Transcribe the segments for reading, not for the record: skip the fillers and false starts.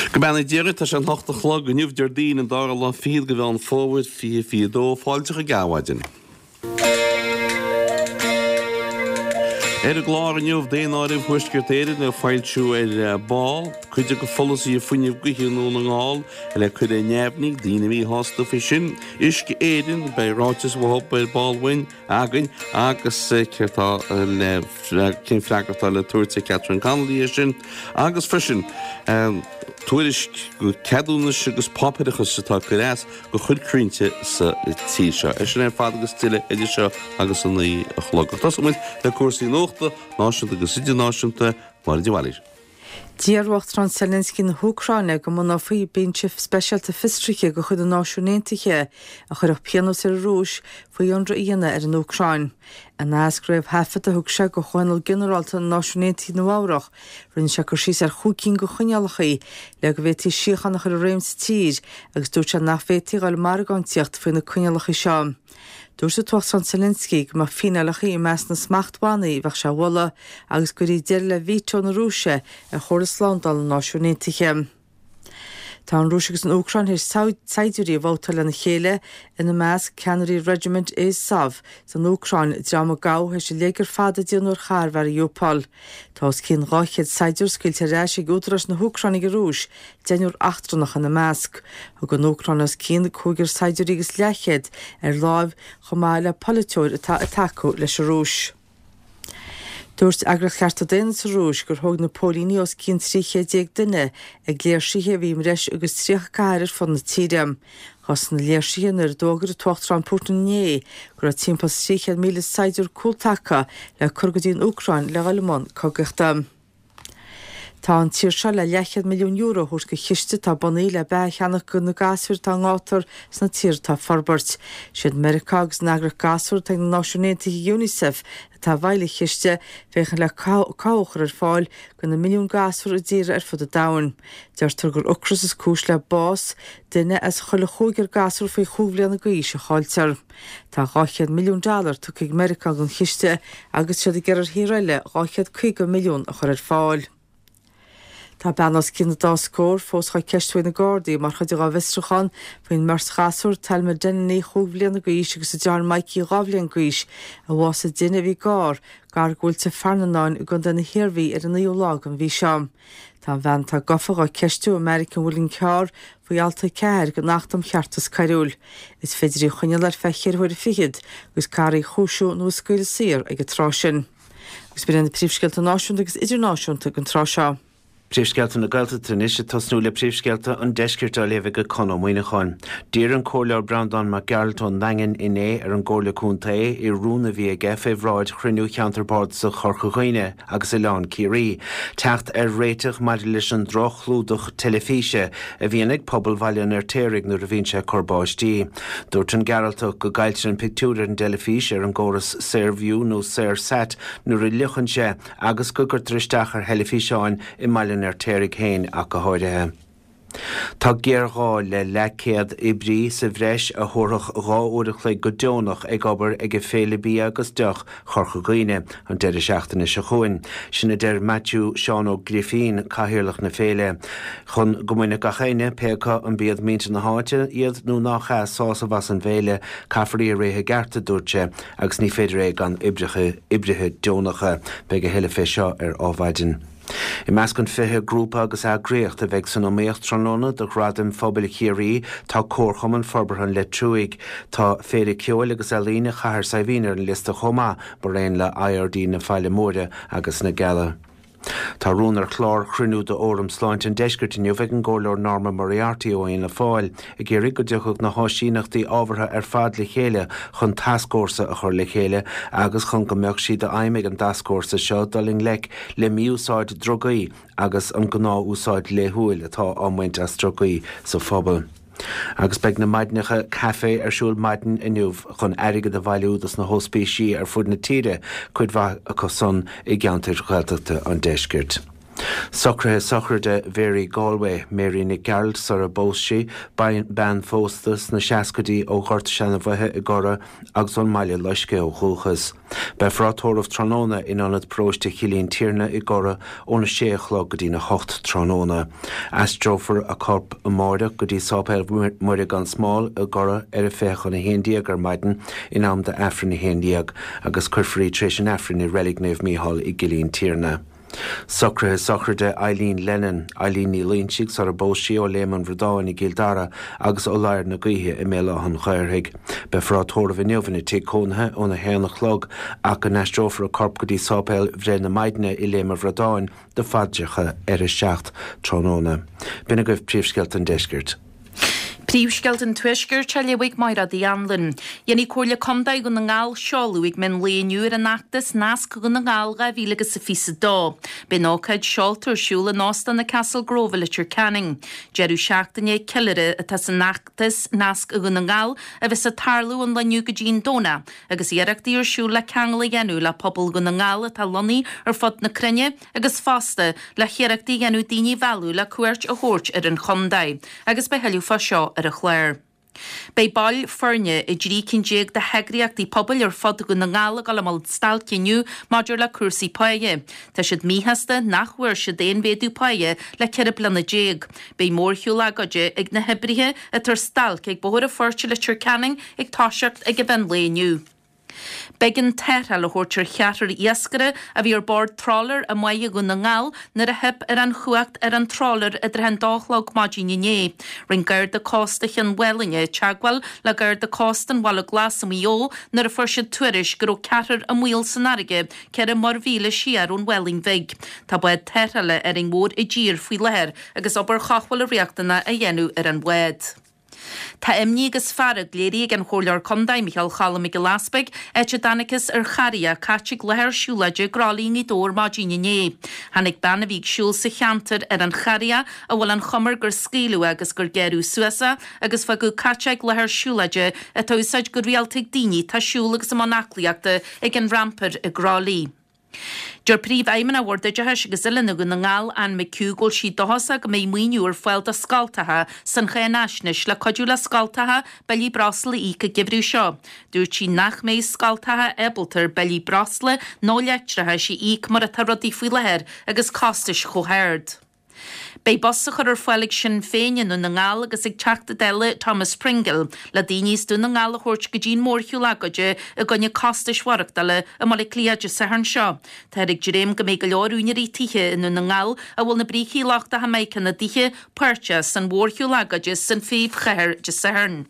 Gebana Jerry as an hochta chlog a nniuh Jardín an dar lá fiad go bhán fóhad fi dó fáilte a gahaidin. A glár an nniuh déon áibh thuisgirtéidir na fáiltú ball, chuide go folas í a funineh gohiúnú na ngáil le chud é neamhnig dína mí hásta fi sin, isce éidir bei ráitis bhthpa ballhain agan agus ceirtá le cin freagartá le tuairte Catherine Connolly sin, agus frisin tuairis go ceadúnas agus papirachas satá go réas go chud crínte sa tí seo. Sin fád agus tuile idir seo agus an í a chlog. Tás muid le cuasaí nóchta náisiúnta agus idir náisiúnta mar díhhair. Díarhacht ran Zelenski na Húcráine go mna faoi bíonse speisialta fistriche go chud an náisiúnéntiche a chur pianos ar rúis faoi andra íana ar an Úcráin. An ascraibh hefad a thug se go chuinil generalta an náisiúnéntí na bhárach rinn se gur síos ar chúcín go chuinealachaí le go bhétí siochanach ar a réims tír agus dúirt se nachbhétí gáil margántíocht faoi na chuinealachaí seo. Dúir sa tuach san Zelenski go má fínalachaí meas na smachtbánaí bheith se bhla agus gurí deir le vító na rúise a chóiraslándal na náisiúnéntiche. Tá an rúisegus an Úcrain hir saidiúí bhótal le na chéile ina meas Canary Regiment is Sav san Úcrain drama gá heis sé légur fada díonúir char ver Iúpol. Tás cín ráchiad saidiúr sciilte réis ag útras na Húcrainnig rúis déanúr achtrannach an na measc, ag an Úcrain as cín cúgur saidiúr agus lechiad ar láimh chomáile politeúir atá atácu leis a rúis. Dúirt agrach chearta déana sa rúis gur thug na pólíní os cín tríché déag duine ag léirsíthe bhím reis agus tríocha cairir fan na tíream. Chos na léirsíthe nar dógur a tuacht ran Púrtané gur a timppla 300 míle saidiúr cúltacha le curgadín Úcrain le Galmán cogachta. Tá an tír se le 100 milliún euro thuair go chiiste tá bunaí le becheannach go na gasúir tá ngátar sna tír tá forbert. Siad America agus nagrach gasúir te na náisiúnéntaí UNICEF tá bhaile chiiste féchan le cáchar ar fáil go na milliún gasúir a ddíire ar fud a dain. Deirtar gur ucras is cúis le bás duine as chuile chúgur gasúir faoi chúbblianna go íse cháiltear. Tá $200 milliún tu ag America an chiiste agus siad i geirir híreile $250 milliún a chur ar fáil. Tá benas cin dá scór fós cha ceistfuin na Gardaí mar chuid á Vistrachan faoin mars chaasúr talmar dennaí chúbblianna go íse agus a dear Mikey Ravlian gois a bhás a duine bhí gar gúilte fearnanáin i gon denna hirbhí ar an íolág an bhí seam. Tá bhean tá gofach á ceistú American bhfuiln cear faoi alta ceir go nachtam cheartas cairúil. Is féidirí chuineal ar fechir chuir fichiid gus carí chúisiú nó scoil sir ag a trásin. Gus bí an príomhsceilta náisiúnta agus idirnáisiúnta an tráseo. Príomhsceilta na Gaelta Trinise tosnú le príomhsceilta an deisceirtá léimh go conmhaoine chun. Dír an cóleir Brandon mar Geraltón Langan iné ar an ggóla cúnta I rúna bhí ag fehráid chruinú cheantarpád sa chorchaghine agus i lán Cirí. Techt ar réiteach mar leis an drochlúdach telefíse a bhíon ag pobl bhaileann ar téirigh nuair a bhíonn sé corbáistí. Dúirt an Geraltach go gaiiltear an pictiúr ar an telefíse ar an ggóras Saorview nó Saorsat nuair a liochann sé agus go gur tristeach ar telefíseáin I maileann ar téirigh héin ach go háirithe. Tá géará le lecéad ibrí sa bhreis a thorach gáúireach le go deonach ag obair ag féle bí agus deach chorchaghine an deidir seachtainna sa chuin. Sinna deir Matthew Sean O'Griffin caithearlach na féle. Chun gomuine gachéine pecha an bíad mínta na háite iad nó nachcha sása bhas an bhéile cafarí a réthe garta dúirte agus ní féidir ag an ibrithe deonacha be go heile fé seo ar ábhaidin. I meas gon fithe grúpa agus agréocht a bheith san óméocht tróna do gradam fóbal chéirí tá córcham an forbarthan le trúig tá féle ceol agus alína chahar sa bhínar an lista chomá bar réon le IRD na fáile móide agus na geala. Tá rúnar chlár chruinú de óram sláint an deisgirtiniu bheith an ggóleir Norma Moriarty ó aon le fáil I géirí go deochuh na háisínachtaí ábhartha ar fad le chéile chun taiscórsa a chur le chéile agus chun go mbeadh siad a aimig an taiscórsa seo daling le míúsáid drogaí agus an gná úsáid léthúil atá amhaint as drogaí sa phobal. Agus beag na maidnecha café arsúil maidin inniuh chun airigad a bhailiúdas na hóspéisí ar fud na tíre chuid bha a cosson I gceantar Gaeltachta an deisgirt. Soccer de Very Galway, Mary Nick Gerald, Sara Boshi, Ban Fostas, na Shaskadi, ó Gort Shanavah, Igora, Agzon Malia Lushke, ó Hulchas. Befrator of Tronona in on it proch to Killian Tierna, Igora, on a sheikh logadi na Hocht Tronona. Astrofer a corp a morda, Gudi Sopel Mordigan Small, Igora, Erifech on a Hindiag or Maiden, in am the Afrin Hindiag, Agus Curfree Trish and Afrin, Relignev Mihal, Igillian Tierna. Soccer de Eileen Lennon, Eileen Nílínsigh sar a bóisi ó Léman Vrdáin I Gildara agus ó Lair na Gaotha I méile an Chairthaigh. Befrátóir a bhiniuhanna tí cónathe ó na héanach chlog ach an astrófar a corp go dtí sápéil bhré na maidine I Léman Vrdáin de faddeacha ar a seacht trónóna. Bina goibh príomhsceilt an deisgirt. Príomhsceilt an tuisgur te leigh maira dí anlan. Dhéanaí cóirle condaigh go na ngáil seálaigh men léonúir an achtas nasc go na ngáilga bhílagus sa fisa dá. Ben ácaid seáltar siúla násta na Castle Grove litir Canning. Jeirú seachtaine ceilire atá sa nachtas nasc go na ngáil a bheits a tarlú an leniu go dín dóna, agus iarachtaí ar siúla ceangla dhéanú le pobl go na ngáil atá lonaí ar fod na crunne agus fásta le chiaachtaí dhéanú daoine bhealú le cuairt a thuirt ar an chondaid, agus be heilú fa seo ar a chléir. Bei ball ferne I drí cinnéag de hegraíochtaí pobl ar fod go na ngála gal mal stal ciniú maidir le cuasaí paige. Tá siad míhasta nachhuiir se déon véadú paige le ceir blana déag. Bei mórthúil agaide ag na hebrithe a tar stal ag bóir a forte le tir Canning ag táiseacht ag a ben léniu. Begin terra le hórtir cheatar iascare a bhí ar bord trálar a maige go na ngáil nar a heb ar an chuacht ar an trálar a dre an dáchlog madíine né. Ring gair de cóstach an wellinge teagwal le gair de cóst an wall a glas am ió nar a fuirse tuiris gur ó ceatar a mhuil san aige ceir a mar bhíle siar ón welling veig. Tá buid terra le ar an mór I ddír faoi leir agus obair chachwal a riachtainna a dhéanú ar an buid. Tá imní agus farad léirí an chólear condaid Michael Challam ag Lasbeg ete danachas ar charia catig leir siúlaide grálín I dór madíine né. Hannig banna bhíg siúl sa cheantar ar an charia a bhfuil an chumar gur scéilú agus gur geirú suasa agus fa go cateag leir siúlaide a túsáid gur rialtaigh daoine tá siúlagus am anacliaachta ag an rampar a grálí. Dur príomh éimeann a bhórdaide agus ilena go na ngáil an McCúgóil si dohasa go mé muoinúr foiil a scaltatha san chéanasnis le codú le scaltatha bellí brasla í go gibrú seo. Dúirt sí nach mé scaltatha ebaltar bellí brasla nó leitrathe si íc mar a tarradí faoi leir agus castais chohéird. Bei bossa chur ar foilig sin féin na ngáil agus ag teachta deile Thomas Pringle le daoníos dú na ngáil a chóirt go dín mórthúil agaide a gonne castais warachtaile a mala clíide sa an seo. Tá ag dréim go mé go leorúinearí tithe in na ngáil a bhfuil na bríí láchta ha méice na dithe puirte san mórthúil agaide san féomh cheir de san.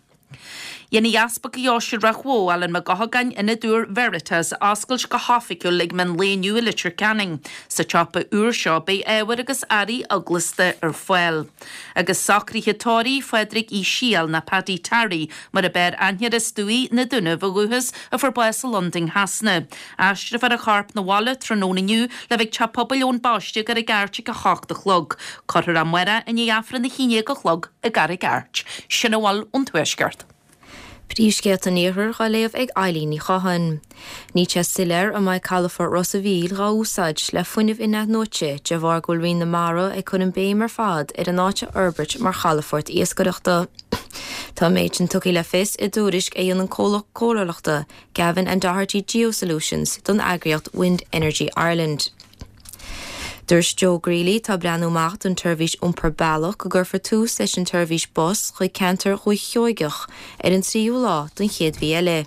Yenny aspa go yoshir rachwo alan magahagan in a dúr veritas ascailt go haficúil lig men léniu litir Canning sa chapa úrseo bei éhar agus airí aglaiste ar foiil. Agus sacríthe tóirí Frederick I Shiel na Paddy Tarry mar a beir anhead is dúí na duna bhúhas a forbáis a London hasna. Astra far a charp na walla trónoniu le bheith chapabal ón báiste gar a gárte go chachta chlog. Cortar am wera in i afran na chiine go chlog a gar a gárt. Sinna wall ón tuaisgart. Príomhsceilt an éair ga léamh ag Eileen Ní Chahan. Ní te siléir a mai calafar Rossaville ga úsáid le funineh ina nóte de bhar goil rion na mara ag chun an béim ar fad ar an áte Urbert mar chalafort iascaireachta. Tá méid an tucaí le fis I dúris é an cólalachta Gavin and Doherty Geosolutions don agriocht Wind Energy Ireland. Dúirs Joe Greeley tá breanú macht an tuirvís umpar bailach go gurfa tús leis an tuirvís bos chuig cantar chuig cheoigech ar an tríú lá don chéad bhí eile.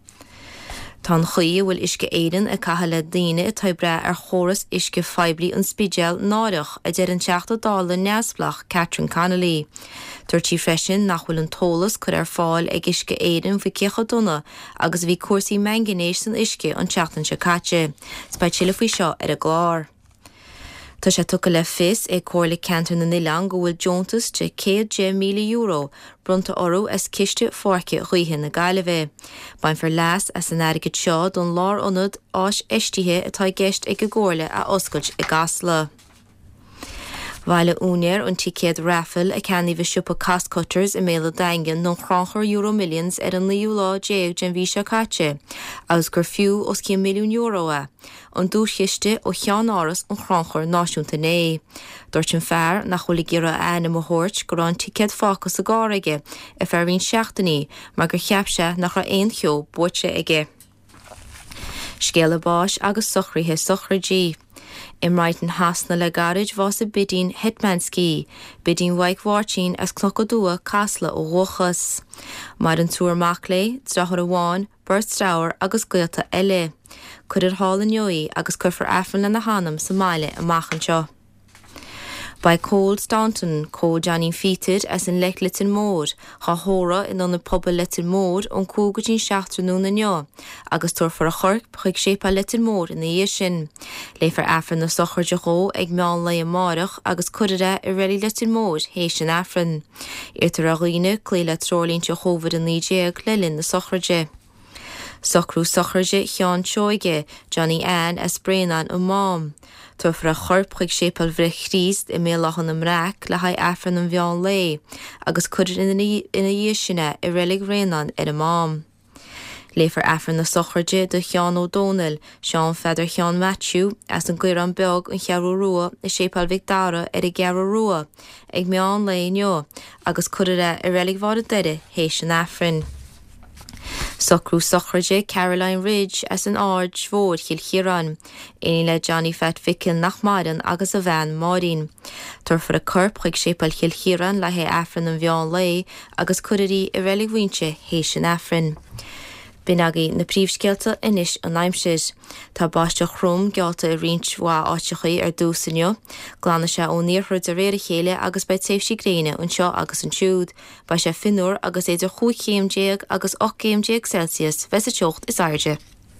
Tá chuí bhfuil isce éidan a catha le daine atá bre ar chóras isce feibli an spidéal náireach a deir an teachta dála neasplach Catherine Connolly. Dúirtí freisin nach bhfuil an tólas chur ar fáil ag isce éidan bhí cecha duna agus bhí cuasaí manganéis san isce an teachtan se caite. Spáid siile faoi seo ar a glár. Tá sé tuca le fis ag cóirla cantar na Nilan go bhfuil Jontas de €100,000 brunta orú as ciste force chuithe na Gaillimhe. Bain for leas as an airgid seo don lár ionad áis eistithe atá gceist ag go gcóirla a oscailt I Gasla. Bhaile únéir an ticket raffle a ceannaí bheith siúpa cost cutters i méle daingan nó chranchar euro millions ar an liú lá déag den bhí se caite, agus gur fiú os 100 milliún euro a. An dúschiiste ó chean áras an chranchar náisiúnta né. Dúirt an fearr nach chuala gira aine mo thuirt gur an ticket fácas a gáige a fearhín seachtaí mar gur cheapse nach ra aon cheo buirte aige. Scéala báis agus sochraithe sochradí. Imráid an hasna le garid bhás a bidín Hetmanski, bidín Waigwartín as clocadua casla ó Rochas. Mar an túrmach le, drachar amháin, Burstauer agus goilta eile. Cuidir hall an joí agus cufar affan le na hanam sa maile a machanseo. By Cold Staunton, có Janine Feated as in lech litin mód, ha hóra in an pobl litin mód on cúgadín seachtar nún na neo, agus tuair for a chorc chuig sépa litin mód in the sin. Leifar affran na sochar de ró ag meán le amárach agus cudada I reli litin mód héis an affran. Irtar a riine cléile trolín te hóvad in lídéag lelin na sochraide. Socrú sochraide chean seoige, Johnny Ann as Bréanan ó mám. Tuair for a chorp chuig sépal bhrich ríist I mé lachan am raic le haid affran an bheán le, agus cuidir ina dhé sinne I rélig réanan ar a mám. Léifar affran na sochraide do Chean O'Donnell, Sean Feder Chean Matthew, as an gcuir an beag an chearú rua I sépal Victara ar I gearú rua, ag meán le neo, agus cuidir I rélig bhar a deire héis an affran. Socrú sochraide Caroline Ridge as an ard svód Chilchiran, éine le Johnny Fat Fickin nach Marin agus a bhean Marin. Tuair for a curp chuig sépal Chilchiran le hé affran an bheán le agus cuidirí I rélig bhainte héis an affran. Binagi na príomhscéalta inis an aimsir. Tá báiste chróm gealta I rint bhá áitechaí ar dúsanio, glána se ó níorthúid a réir a chéile agus beid séifsí gréine an seo agus an siúd, ba sé finúr agus éidir 5 kmg agus 8 kmg Celsius bheits a teocht is airde.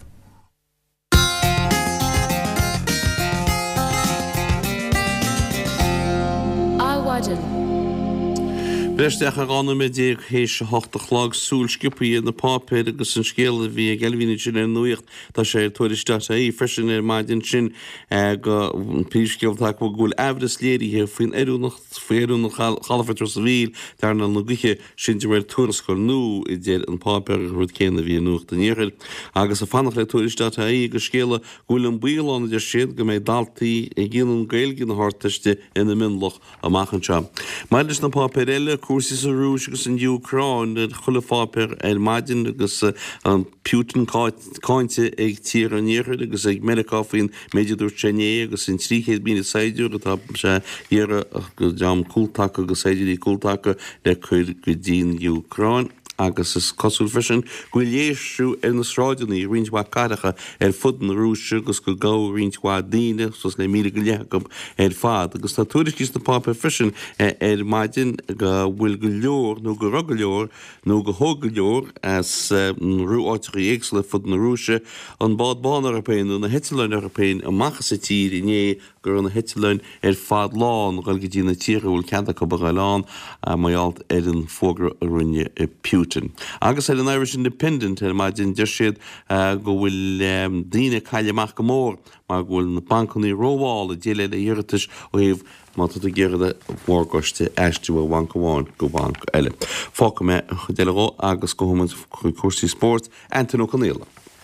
Besteach a ganna me déag hééis se 8 lag súlskipaí na pápéid agus an scéile bhí gelhíine sin ar nuocht tá sé tuairiste í freisin ar maidin sin go príomhscéaltach go gúil ehras léirithe faoin éúnach chalafetar sa bhíl dar na nugiche sin de bhfuil tuarascoil nó I déad an pápéir rud céanna bhí nucht an níir. Agus a fannach le tuairiste í go scéile gúil an bíáin idir siad go méid daltaí I ggéanam gailgin na háteiste ina minlach a machchanseo. Maidir na pápéir eile Cursis a rúis agus an Ucrán de chuile fápéir maidin agus an Putin cáinte ag tír an níorthaid agus ag America faoin méidirúir Chéné agus in 300 míle saidú atá sé dhéar go deam cúltacha agus éidirí cúltacha le chuir go dtín Ucrán. Agus is cosúil freisin gofuil léisiú ar na sráideannaí rintá cadacha ar fud na rúise agus go gá rintá daine sos le míle go leacham ar fad. Agus tá tuairiscís na pápa freisin ar maidin go bhfuil go leor nó go rug go leor nó go thug go leor as rú áitichaí éags le fud na rúise an bád bán Européin nó na Hitlein Européin a machchas sa tír iné gur an na Hitlein ar fad lán gáil go dtí na tíre bhfuil ceanta go baga lán maialt ar an fógra a rinne Putin. Agus an Irish Independent maidin de siad go bhfuil daine caiileach go mór mar bhfuil na bancaní róháil a déile le dhéiritas ó híomh mátá a ggéirde mórgoiste eistú a bhancamháin go banc eile. Fáca me deile agus go thumann cuasaí sport Anton O'Connell.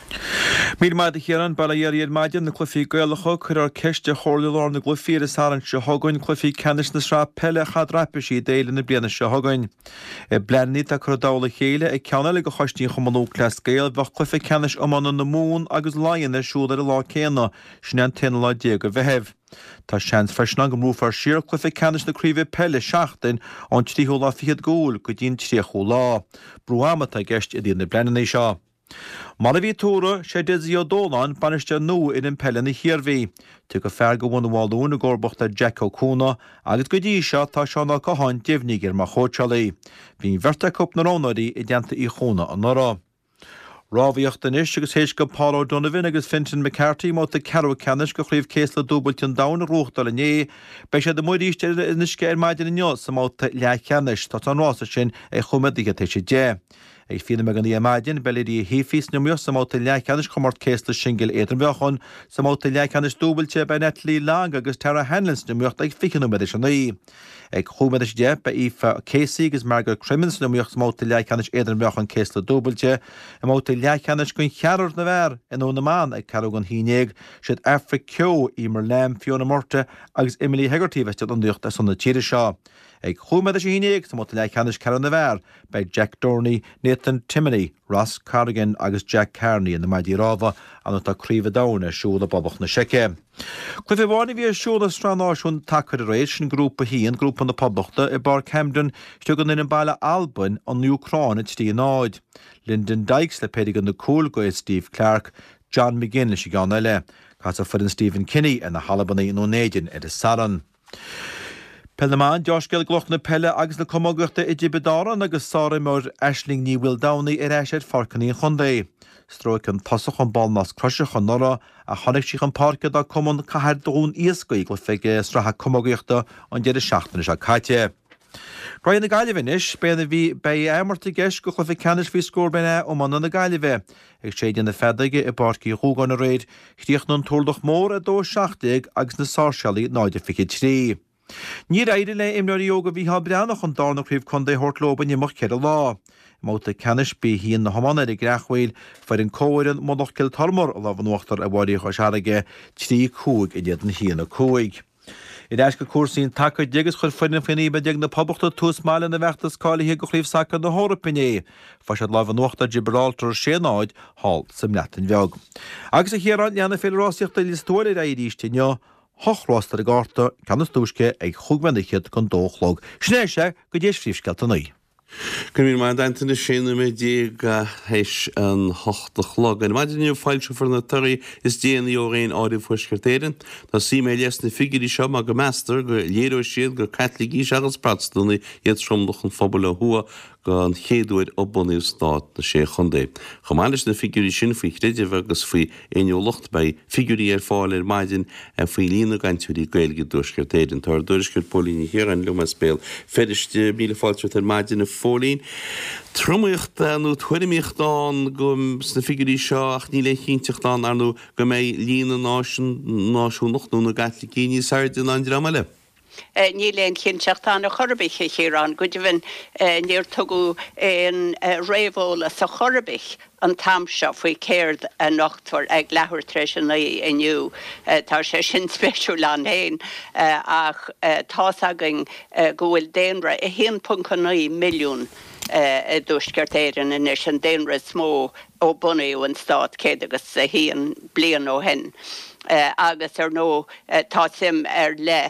Míl maid chéan bailíad maidin na clufií gaalacha chur ar ceiste chóirlaár na glufií is háan se hagain clufií cenis na srá pelle chadrappaí déile na bliana se hagain. Bleanní a chur dála chéile ag ceanna le go choistíí chumanú clas gaal bh clufi cenis ammanna na mún agus láonna siúdar lá céanna sin an 10 lá déag a bheitheh. Tá seans freisna go mrúfar siar clufi cenis naríomh pelle seachtain an tríú lá fiad gúil go dtíon tríochú lá. Brúamata gceist I dtíon na bleanana seo. Mar a bhí tóra sé dizí ó dóláin baniste nó in an pelle na hiarmhí, tu go fear go bhna bháilún na gcórbachta Jack O'Connor agus go dtí seo tá seánna goáin deimhnígur mar chótealaí. Bhín bhirrta cup na rónaí I déanta í chóna an nárá. Rábhíocht inis agus héis go Paul O'Donovan agus Fintan McCarthy má de ceú cenis go chríomh céas le dúbailt an dana ruachta le né, bei sé do muiríiste inisce ar maidin inniu sa máta le cenis tá an rása sin ag chumadíige té sé dé. ag fianna me gan í maidin belí hífís na muos sam áta lechanis chumart césta singil éidir beachon sam áta lechanis dúbilte be netlí lang agus Tara Hanlons na muocht ag fichanú me is naí. Ag chuúmeidir de be ífa Casey agus Margaret Crimmins na muocht sam áta lechanis éidir beachon césta dúbilte am áta lechanis gon chearar na bhar in ó na man ag carú gan hínéag siad Africó í mar lem Fiona Morte agus Emily Hegarty veste an ducht as sanna tíre seo. Ag chuúmeidir sé hínéag sam áta lechanis cearan na bhar bei Jack Dorney, Nathan Timoney, Ross Cardigan agus Jack Carney in na maidí ráfa an tá críomh dána siúla bobbach na seice. Clufi bháinna bhí siúla stranáisiún takeir a rééis sin grúpa híon grúpa na poblachta I bar Camden stugan in an baile Alban an Ucrán it tí náid. Lyndon Dykes le peidir an na cúlgóid Steve Clark, John McGinn le si gan eile, Cas a furin Stephen Kinney in na Halabanna in O'Néidir it is Saran. Pelleman Josh Gil gloch na pelle agus na comógachta I Gibedaran agus sára mór Aisling ní Will Downey éisiid farcaní chundé. Stróic an tosach an ball nas cruiseach an nora a chonig sich an parca da común cahair dún íascaí go feige stratha comógachta an deidir seachtainna se caite. Ryan na gaiilehis béna bhí bei émarta geis go chlufi canis fhí scór bena ó man na gaiileh. Ag séidir na fedaige I barcaí thúgan na réid, chríoch nó túldach mór a dó seachtaigh agus na sásealaí náide fiche trí. Ní éidir le imneorí óga bhí ha breannach an dána príomh chun é hortlóban imach ceir lá. Máta canis bí híon na hamanna I grachhfuil fear an cóiran modach cil tarmor a lábhanúachtar a bhhaí chu seaige trí cúig I déad an híanana cúig. I d go cuasaín take dégus chur fuin faoí be deag na poblachta tús máile na bheachtas cálathe go chríomh saca na hórappiné, fa se lábhanúachta Gibraltar sénáid hall sa mletain bheag. Agus a chéarán leanana féidirráíochtta listóir a ríistineo, hochrástar a gáta canas dúsce ag chugmenichiad chun dóchlog. Snéise go déis fríomhsceilta naí. Gymryd mae dantyn y sy'n yma dig heis yn hochtach log. Yn ymwneud ni'n ffail siwffer na tyrru ys dian I o'r ein o'r fwysgyrteirin. Da si me lias na ffigir I sio mag y master go liero sydd go catlig I siagos pratstwn I iad sromdach yn ffobl o hwa gan chéadúid obbunníh stát na sé chundé. Chamáiles na figurí sin faoi chréidir agus faoi éoolacht bei figurí fáil maidin a faoi lína gantúí gailge dúsgurtéidir tar dúsgur pólíní hir an luma spéil fedichte míle fáilte maidin na fólín. Trumuocht nó thuirimíocht an go na figurí seo ach ní le chinteach an nó go mé lína náisiúnacht nó na gatla cíní sardin an dramale. Níléon chinseachtána chorbaiche chéran, go bhín níor tugu an réhóla sa chorbich an tamseo faoi céird a nachtúir ag lethir treis an inniu tá sé sin speisiúil an héin ach tásagan go bhfuil déanra 1.9 milliún dúsgurtéirin in is an déanra smó ó bunaíú an stát céad agus a híon blian ó hen. Agus nó tá sim le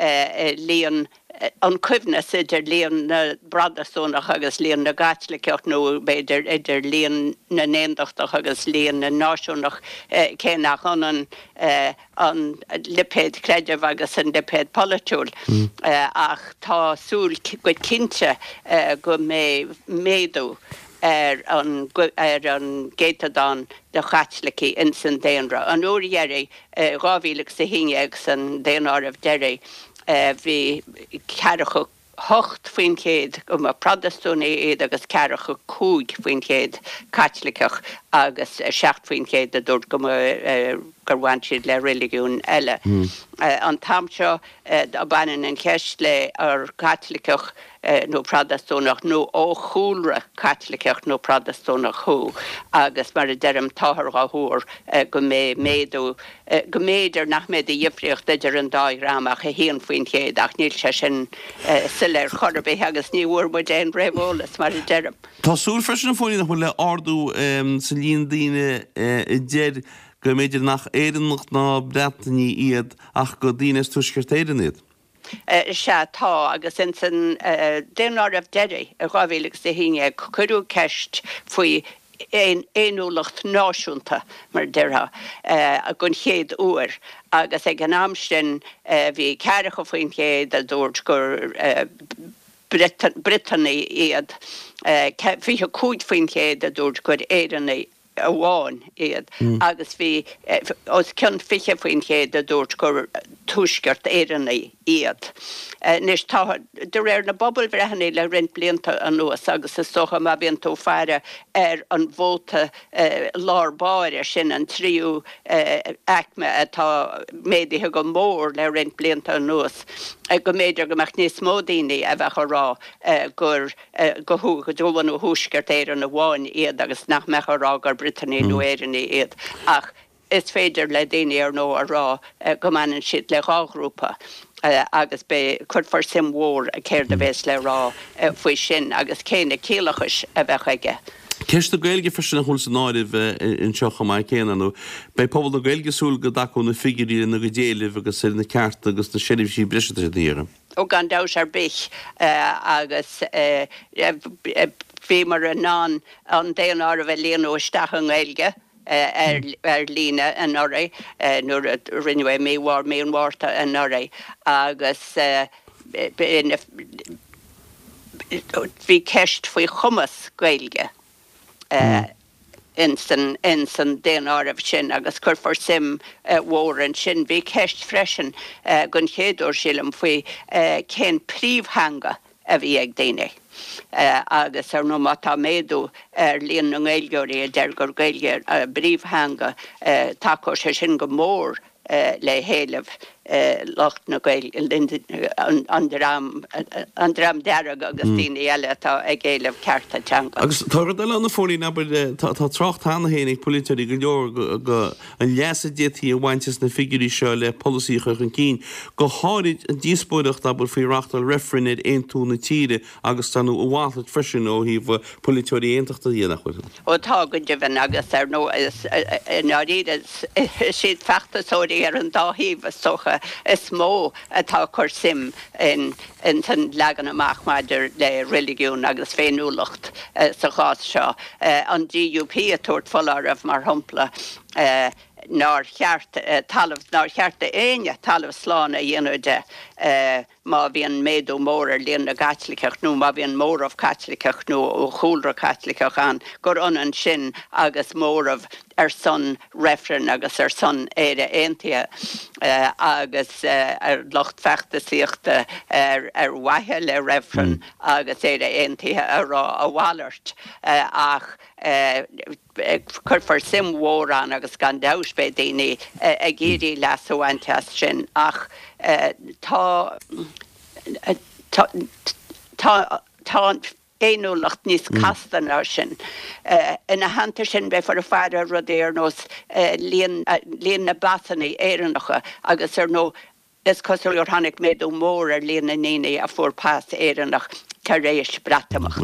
líon an cuimhne idir líon na bradasúnach agus líon na gatlaceocht nó beidir idir líon na néondachtach agus líon na náisiúnach cénach an lipéad creidirh agus an lipéad politúil ach tá súil go cinnte go méadú an géitadán de chatlaí in san déanra. An úrhéirí ráhílaach sa híineag san déanár deiré bhí cearacha 8 faoin céad go mar pradastúna iad agus cearacha 5 faoin céad catlaicach agus 7 faoin céad a dúirt go gur bhain siad le religiún eile. An tamseo a baineann an ceist le ar catlaicach nó pradastónach nó ó chúlra catlaicach nó pradastónach thu agus mar a deirm táthar a thuair go méadú go méidir nach méid a dhifriocht idir an dáithramach a híon faoin chéad ach níl se sin siléir chorbé agus ní bhfuair mu déan réholalas mar a deirm. Tá súl freisin fóí nach le ardú sa líon daine I déir go méidir nach éannacht ná bretaní iad ach go dtíine tuisgurtéidir iad. Se tá agus in san déanár deiré a gáhílaach sa híine curú ceist faoi éonúlacht náisiúnta mar deirtha a gon chéad uair agus ag an amstin bhí cearacha faoin chéad a dúirt gur Britannia iad bhí 5 faoin chéad a dúirt gur éanna a bháin iad agus bhí os ceann fiche faoin chéad a dúirt gur tuisgurt éanna iad Nis tá de réir na bobbal brehanní le rint blianta an nuas agus is socha má bíon tú fearre an bhóta lárbáire sin an tríú eicme atá médithe go mór le rint blianta an nuas. Go méidir go meach níos módaoine a bheith rá gur go dúhanú húsgart éar an bháin iad agus nach mecharrá gur Britanní nó éireanní iad ach is féidir le daine ar nó a rá go manan siad le rágrúpa. Agus be chud for sim mhór a céir de bhés le rá faoi sin agus céine céalachas a bheith aige. Ceist do gailge fesin na húlsa náirih in seocha mai céananú, Bei pobl do gailge súil go dacú na figurí na go déalah agus na cearta agus na séirih sí briseide a dtíra. Ó gan dás ar bich agus bhí mar an déan ára bheith líon ó stachan gailge lína an orra nuair a rinne méhhar méon mhárta an orra agus bhí ceist faoi chumas gailge in san déan áramh sin agus chur for sim mhór an sin bhí ceist freisin gon chéadúir sílam faoi cén príomhhanga a bhí ag daine. Agus ar nó mátá méadú líon na gailgeirí deir gur gailge bríomhhanga takeir sé sin go mór le héalah locht na gail an dram dearag agus daoine eile atá ag géalah cearta teanga. Agus tá eile na fólí tá trocht hána héananig políteí go leor go an leasa détaí a bhaintes na figurí seo le policy chuch an cín go háid an díospóideach bud faoi reachtal refrinéid aon na tíre agus tanú bhhailid freisin ó híh políteí aonachta dhéanach chuil. Ó tá go dehann agus ar nó náíad siad feachtasóirí ar an dáhíomh socha is mó atá chur sim in san legan amach maidir le religiún agus féinúlacht sa chás seo. An DUP a tuairt folarmh mar thumpla nar chearta éine talamh sláán a dhéanúide má bhíon méadú mór ar líon na gatlaicach nó má bhíon mór of catlaicach nó ó chúlra catlaicach an gur an sin agus mórmh ar son refren agus ar son éire aontaithe agus ar locht feachtasaíochta ar waithe le refren agus éire aontaithe ará a bhhailart ach chur for sim mhór an agus gan dabhas be daoine a géirí leasúhainteas sin ach tá éonúlacht níos castan ar sin. Ina hantar sin be for a fearr rudéir nós líon na basannaí éannacha agus ar nó is cosúil ar tháinig méadú mór ar líon na níine a fuór pás éannach tar rééis bratamach.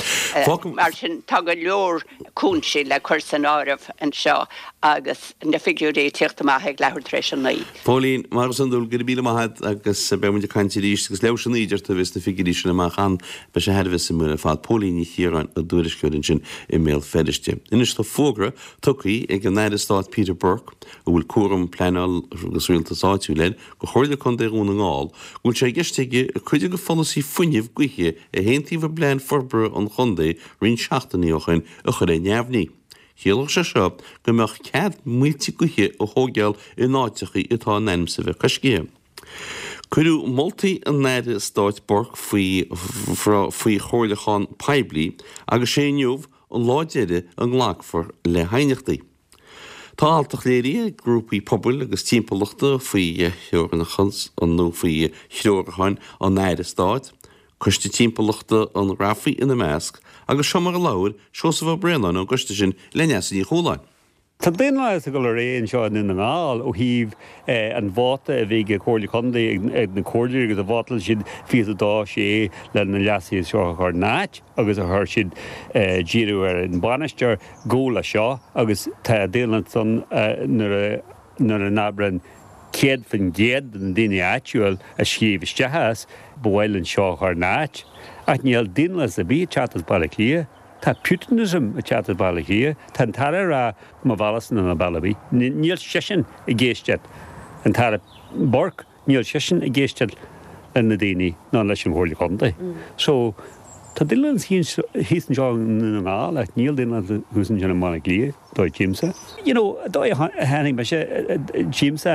Mar sin tá go leor cúnsí le chur san áramh an seo agus na figurí tíochtamach ag lehartrééis an naí. Paulín mar an dul gur bíle maithe agus bemuide caiinte ríist agus leis an íidir a bhís na figurí sin amach an be sé headh sem muna fád Paulín í chiaran a dúriscurin sin i mé fediiste. Inis tá fógra tucaí ag an United States Peter Burke a bhfuil cuam pleanal agus rialta sáitiú len go chuirla chun déún an gáil, bhfuil sé gisteige chuide go fanasí funineh guiche a héantíomh blein forbre an chundé rin seachtaíochain a chur é neamhní. Chéalach se seo go meach cead muiltí guiche ó thógeal i náitechaí atá nemsa bheith coscé. Cuireadh moltaí an United States Burke faoi chóirlachán peblií agus sé nniuh an láideide an ghlachfar le hainechtaí. Tá altach léirí grúpaí pobl agus timpachta faoi theorganachans an nó faoi chreorachain an United States, chuiste timpachta an rafaí ina measc agus seomar a láir seosa bh breanán an guiste sin leneasa í choláin. Tá déanana go le réon seo in an ngáil ó híh an bháta a bhí cóirla chundaí ag na cóirlaí agus a bhátal siad fiadá sé le na leasaí seo chu náit agus a thuir siad díú ar an banisteir ggóla seo agus tá déanana san nuair a nabran céad fan géad an daine áitiúil a scíomh istethas bhfuil an seo chu náit ach níl déanlas a bí teatas bailach lia. Tá Putinism a teatas bailach lia, tá tara rá má bhalasan na bailabí. Níl sesin i ggéistead an tara Burke níl sesin i ggéistead in na daine ná leis an chóirla chundaí. So tá duine híos an seo na ngáil ach níl duine hús an mána lia dóid Jamesa. Dóid hanig me sé Jamesa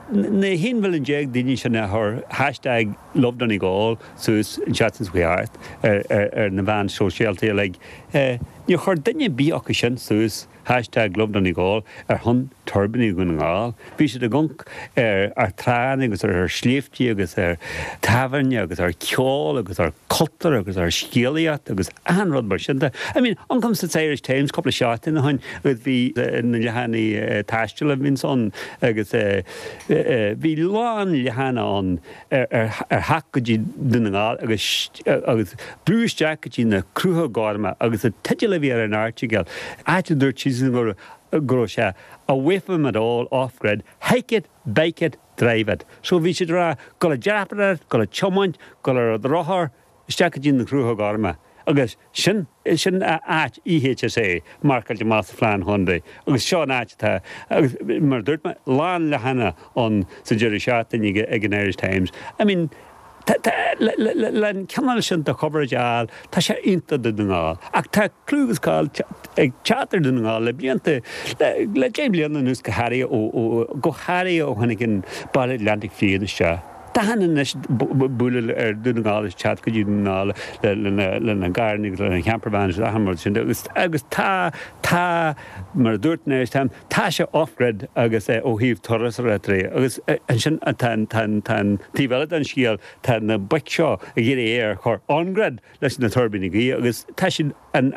na hinfuil an déag daine sin hashtag love Donny Gall sus an chatans weart na bhain sosialta le ní chuir daine bí acu sin sus hashtag love Donny Gall hon turbaní gon ngáil. Bhí sé a gunk ar trán agus ar sléiftíí agus ar tafarne agus ar ceol agus ar cultar agus ar scéalaíocht agus anrod mar sinnta. I mean, ancam sa Irish Times couple of shot in hain with bhí na lehannaí taistil a bhín son agus bhí láin lehanna an ar hac go dtí duna ngáil agus brúisteach go dtí na crutha gáirma agus a teidir le bhí ar an áirteigil. Áite dúirt síos go sé a whiffam at all off-grid, hike it, bake it, drive it. So bhí sé rá go le deapar, go le chomaint, go le drothar, isteach go dtí na crutha gáirma. Agus sin áit IHSA marcail de más flein Hyundai agus seo áit tá agus mar dúirt me lán le hana an sa deireadh seatain ag an Irish Times. I mean, len ceanna sin de coverage áil tá sé inta de ngáil ach tá clúgus cáil ag chatar de ngáil le blianta le dé blianana nús go Harry ó hanig an Ball Atlantic Fiad se. Táhanana búla ar dúnaáil chat go dtí dúnáil lena garnig le campervan a hamar sin agus tá mar dúirtnééis tá sé off-grid agus ó híomh toras a rétré agus an sin tíhheile an síal tá na baic seo a ggéir éar chuir on-grid leis na turbinnig í agus tá sin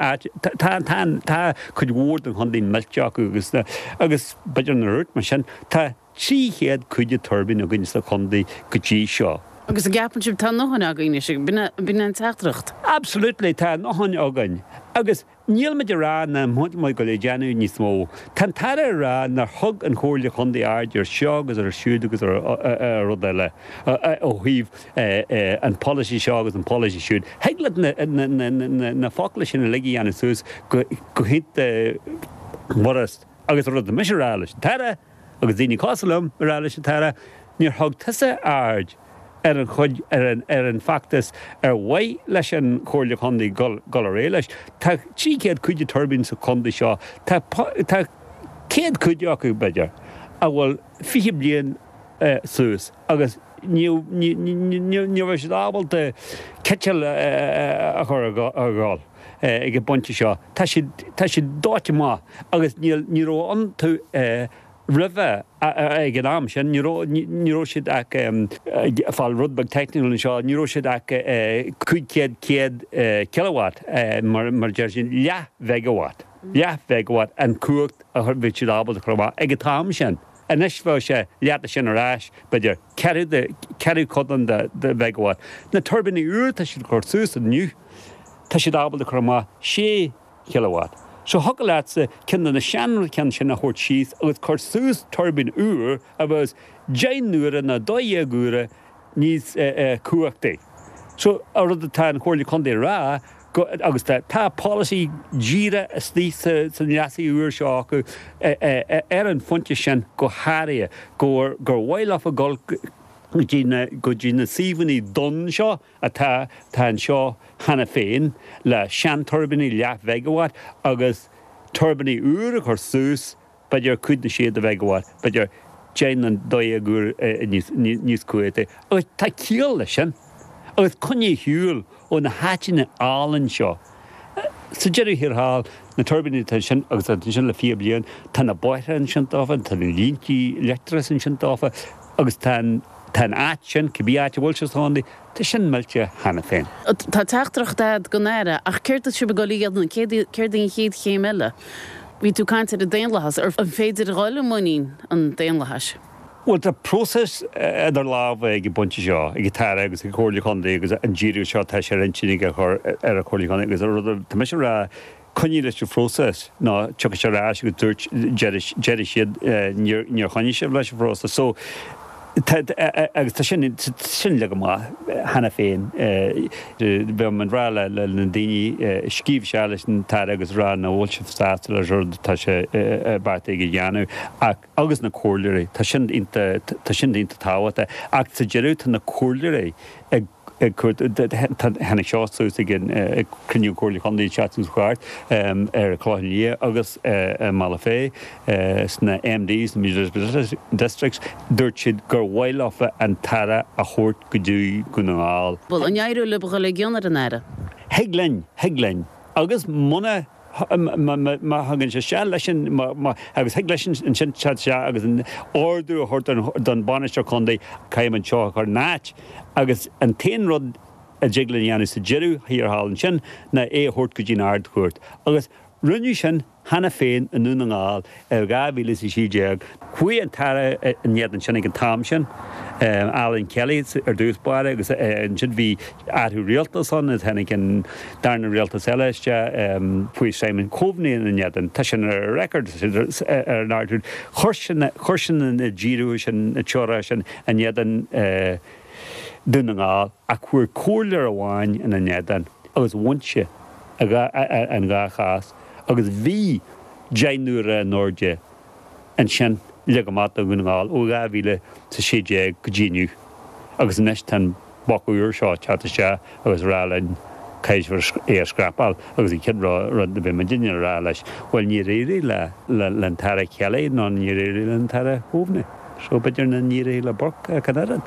tá chud bhór an chundaí meilteach agus beidir na rút mar sin tá tríchéad chuide turbin a gine sa chundaí go dtí seo. Agus a gapan sib tá nóhanna againe sig bin an teachtracht. Absolutely tá nóhanna again. Agus níl meidir rá na mhaid go le deanú níos mó. Tá tar rá na thug an chóirla chundaí aird ar seo agus ar siúd agus ar rud eile ó híomh an policy seo agus an policy siúd. Heagla na fácla sin na ligí anna sús go hit morast agus rud na misisirális. Tara agus daoine cásalam rális tara níor thug tusa aird ar an chud ar an factas ar bhaid leis an chóirla chundaí go ré leis. Tá trícéad cuide turbín sa chundaí seo. Tá céad cuide acu beidir a bhfuil 20 bliain suas agus ní bheith sé ábalta ceiteil a chur ar gáil ag bunta seo. Tá sé dáte má agus ní ró an tú River ag an am sin níró siad ag fáil rudbag technical an seo níró siad ag 500 kilowatt mar deir sin megawatt an cuacht a thurbhid siad ábal a chromá ag a tám sin. An is bhfuil sé leata sin arráis beidir ceadú codan de megawatt. Na turbinní úr tá siad chuir sús an nniu tá siad ábal a chromá 6 kilowatt. So hogga lása cinna na seanra cean sin na chóir síos agus chuir sús turbin úr a bheits 9 nuaire na 2 gúra níos cuachtaí. So a rud atá an chóirla chundaí rá agus tá policy díra a slí san neasaí úr seo acu ar an funte sin go háirithe gur bhhail a gol go dtí na síomhaní don seo a tá an seo hana féin le sean turbinní megawatt agus turbinní úr a chuir sús beidir cuid na siad a megawatt beidir 9 gúr níos cuaite. Agus tá ciall lei sin agus chuine hiúil ó na háitina álann seo. Sa deireadh hirthall na turbinní sin agus sin le 5 bliain tá na báithe an sin dáfa tá na líntí lechtras an sin dáfa agus tá áit sin cibí áite bhil se tháiní tá sin meilte hana féin. Tá teachtracht go néire ach céirta si go líad na céirding chéad chéile. Bhí tú caiinte a déanlahas ar an féidir ráile muín an déanlahas. Well, the process ar lábh ag bunta seo ag tar agus ag chóirla chundaí agus an ddíú seo tá sé rintinnig ar a chóirla chundaí agus tá mis rá chuní leis process ná tu sé rá go dúirt deidir siad níor chuine sé leis process. So agus tá sin le go má hena féin bheith man rá le na daoine scíomh se leis an tar agus rá na bhil stáasta le zúr tá sé bart ag dheanú agus na cóirlirí tá sin ínta táhata ach sa deirú tá na cóirlirí hena seáú gin cruú cóirla chundaí chatú chuart ar chláí agus mala fé sna MDs na Municipal Districts dúirt siad gur bhhail áfa an tara a chóirt go dú gúnaáil. Bhil an éú le go le gionnar an aire. Heglein agus muna hagann se se leis agus he leis an sin se agus an orú a thuirt don banisteir chundaí caiim an seo chu náit agus an taon rud a jiglan anú sa jeú hir hálan sin na é thuirt go dtín ard chuirt. Agus runniu sin hena féin an nún ngáil ar gáhíle sa síideag chuí an tara an an sinnig an tám sin. Alan Kelly ar dúsbáire agus an sin bhí athú rialta san is hennig an darna rialta eileiste faoi Simon Coveney in an tá sin ar record ar náú chuirsin na ddíú sin na teora sin an an duna ngáil a chuir cóir a bháin in an agus bhaintse an gáchas agus bhí déanúra nóide an sin legamata gúnaáil ó gáhíle sa séide go ddíniu. Agus neis tan baúir seo chatta se agus rálainn caiisfar scrapáil agus í cinrá rud na bhí man duine rá leis bhfuil ní réirí le tara ceala ná ní réirí le tara hómna. So beidir na ní réí le borc a canarad.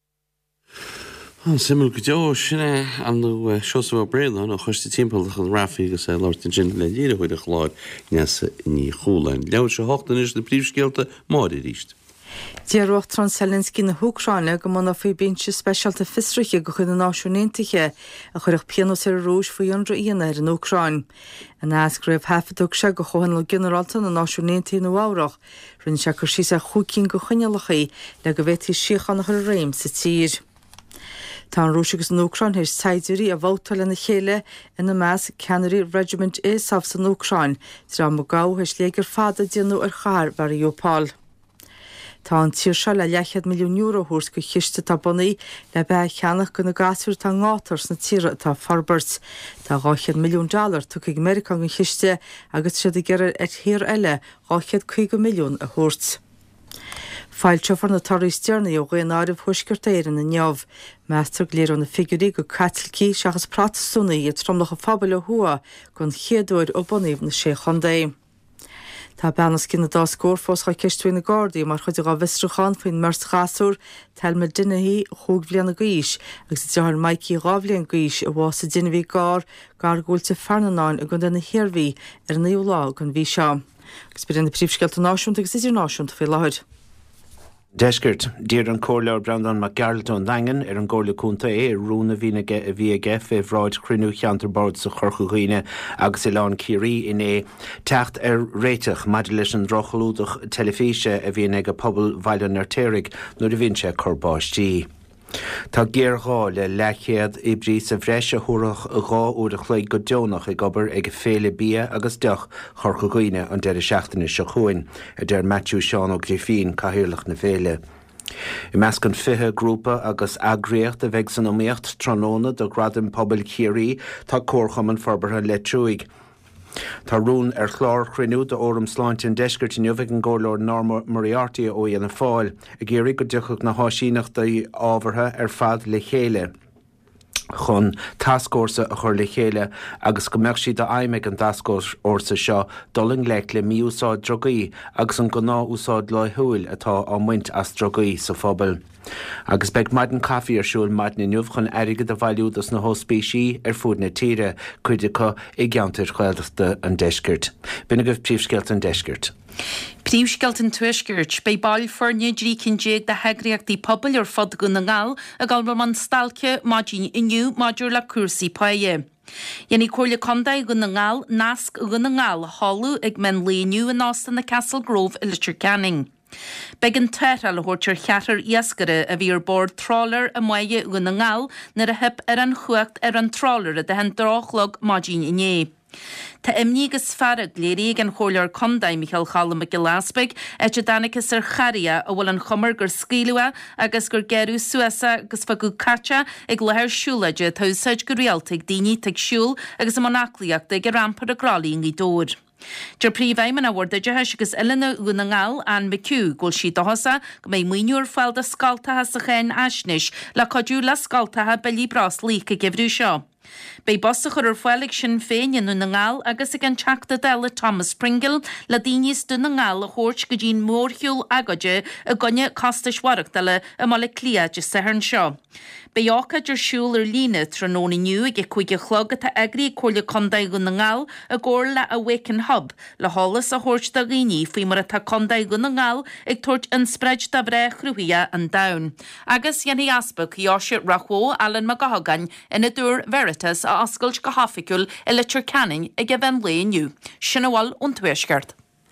Simul go deo sinna an seosah breán a chuiste timppla an rafií agus láirtin sin le díire chuid a chláid neasa ní choúlain. Leabhar se hoachtain is na príomhscéalta máirí ríist. Díarhacht Transselinski na Húcráine go mna faoi bíse speisialta fistriche go chun na náisiúnéntiche a chuireh pianos ar rúis faoi andra íana ar an Úcráin. An ascraibh hefadúg se go chohan le generalta na náisiúnéntaí nó áireach rinn se chu sí a chucín go chuinealachaí le go bhhétí siochan nach chu réim sa tír. Tá an rúisigus an Úcráin hir saidirí a bhótal na chéile ina meas Canary Regiment é saf san Úcráin rá mo gá heis légur fada déanú ar char bar i Iopáil. Tá an tíir se le €100 milliún thuairt go chiiste tá bunaí le be cheannach go na gasúir tá ngátars na tíre tá Forbert. Tá $200 milliún tu ag America an chiiste agus siad i geirir ar thír eile $250 milliún a thuairt. Fáilteofar na tarístearna ó ghéon áibh thuisgurtéir na neamh. Meastar léir na figurí go catilcí seachas pratasúnaí i tromnach a fabal le thua gon chéadúir ó bunaíomh na sé chundaí. Tá benas cin na dá scór fós cha ceistúin na Guardaí mar chuid a bhistruchan faoin mert chaasúr telma dunaí thug bbliana gaois agus dear Mikey rábblion gaois a bhása duine bhí gar gúilte fernanáin a gon denna hirirhí ar naú lá gon bhí seo. Gus bid na príomhscealta náisiúnta agus idir náisiúnta fé láthir. Deisgurt, dír an cóirleabhar Brandon McGarleton Langan ar an ggóla cúnta rúna bhí gef bhráid cruinú cheantar bord sa chorchaghine agus i lán Cirí in techt ar réiteach maidir leis an drochalúdach telefíse a bhíon ag a pobl bhaileann ar téirigh nuair a bhíonn sé chorbáistí. Tá géará le lechéad i brí sa bhreis a thuach a gá úr a chléid go deonach ag obair ag féle bí agus deach chorchaghine an deir seachtainna se chuin a deir Matthew Sean ó Griffín caithirlach na féle. I meas gan fithe grúpa agus agréocht a bheith san óíocht tróna do gradam pobl Cirí tá córchaman forbartha le trúig. Tá rún ar chlár chruinú de órm sláintin deisgurt in jobhah an ggóir Norma Moriarty ó dhéana fáil a géirí go dechuch na háisíneachta ábhartha ar fad le chéile. Chun tascórsa a chur le chéile agus go meach siad a aimimeid an tascós orsa seo doling leit le míúsáid drogaí agus an gná úsáid le thuúil atá á muint as drogaí sa phobal. Agus beag maidin caí arsúil maidin inniuh chun airigad a bhailiúdas na hóspéisií ar fud na tíre chuide chu i gceantar chuilachta an deisgurt. Bina goh príomhsceilt an deisgurt. Príomhsceilt an tuisgurt bei bailfar nídrí cinnéag de hegraíochtaí pobl ar fod go na ngáil a gáil man stalce mádín inniu maidir le cuasaí paie. Yenny cóirle condaigh go na ngáil nasc go na ngáil hallú ag men léniu in ásta na Castle Grove i Litir Canning. Beg an teir le thuirtir cheatar iascare a bhí ar bord trálar a muige go na ngáil nar a heb ar an chuacht ar an trálar a de hen dráchlog mádín inné. Tá imnígus farad léirí an chóilear condaim Michael Challam a Glasbeg ete danachas ar charia a bhfuil an chumar gur scílua agus gur geirú suasa agus fagu cacha ag lethir siúlaide tausaid go réaltaigh daoine teag siúl agus am anacliaachta ag rampar a grálíing í dóir. Dur príomhhaim an bhharda de agus Elena gúna ngáil an McHugh ggóil si dohasa go mé muoinúr fáil de scaltathe sa chéin aisnis le codú le scaltathe belí bras lí a gibhrú seo. Bei bossa chur fáilig sin féin in na ngáil agus ag an teachta deile Thomas Pringle le daoine du na ngáil a chóirt go dín mórthúil agaide a gonne castashaachtaile a mala clia de saharn seo. Bei ácha dur siúil ar lína tróna nniu ag chuige chlogad a agraí cóla condaid go na ngáil a ggóir le a Waken Hub le hálas a chóirt da rií faoi mar atá condaid go na ngáil ag tuairt an spreid da bhré chruúia an dain. Agus dhéanaí aspa chuáise rachó Alan McGahagan ina dúr Veritas a ascailt go haficúil i le Canning ag a bhean léniu. Sinna bháil ón tuaisceart.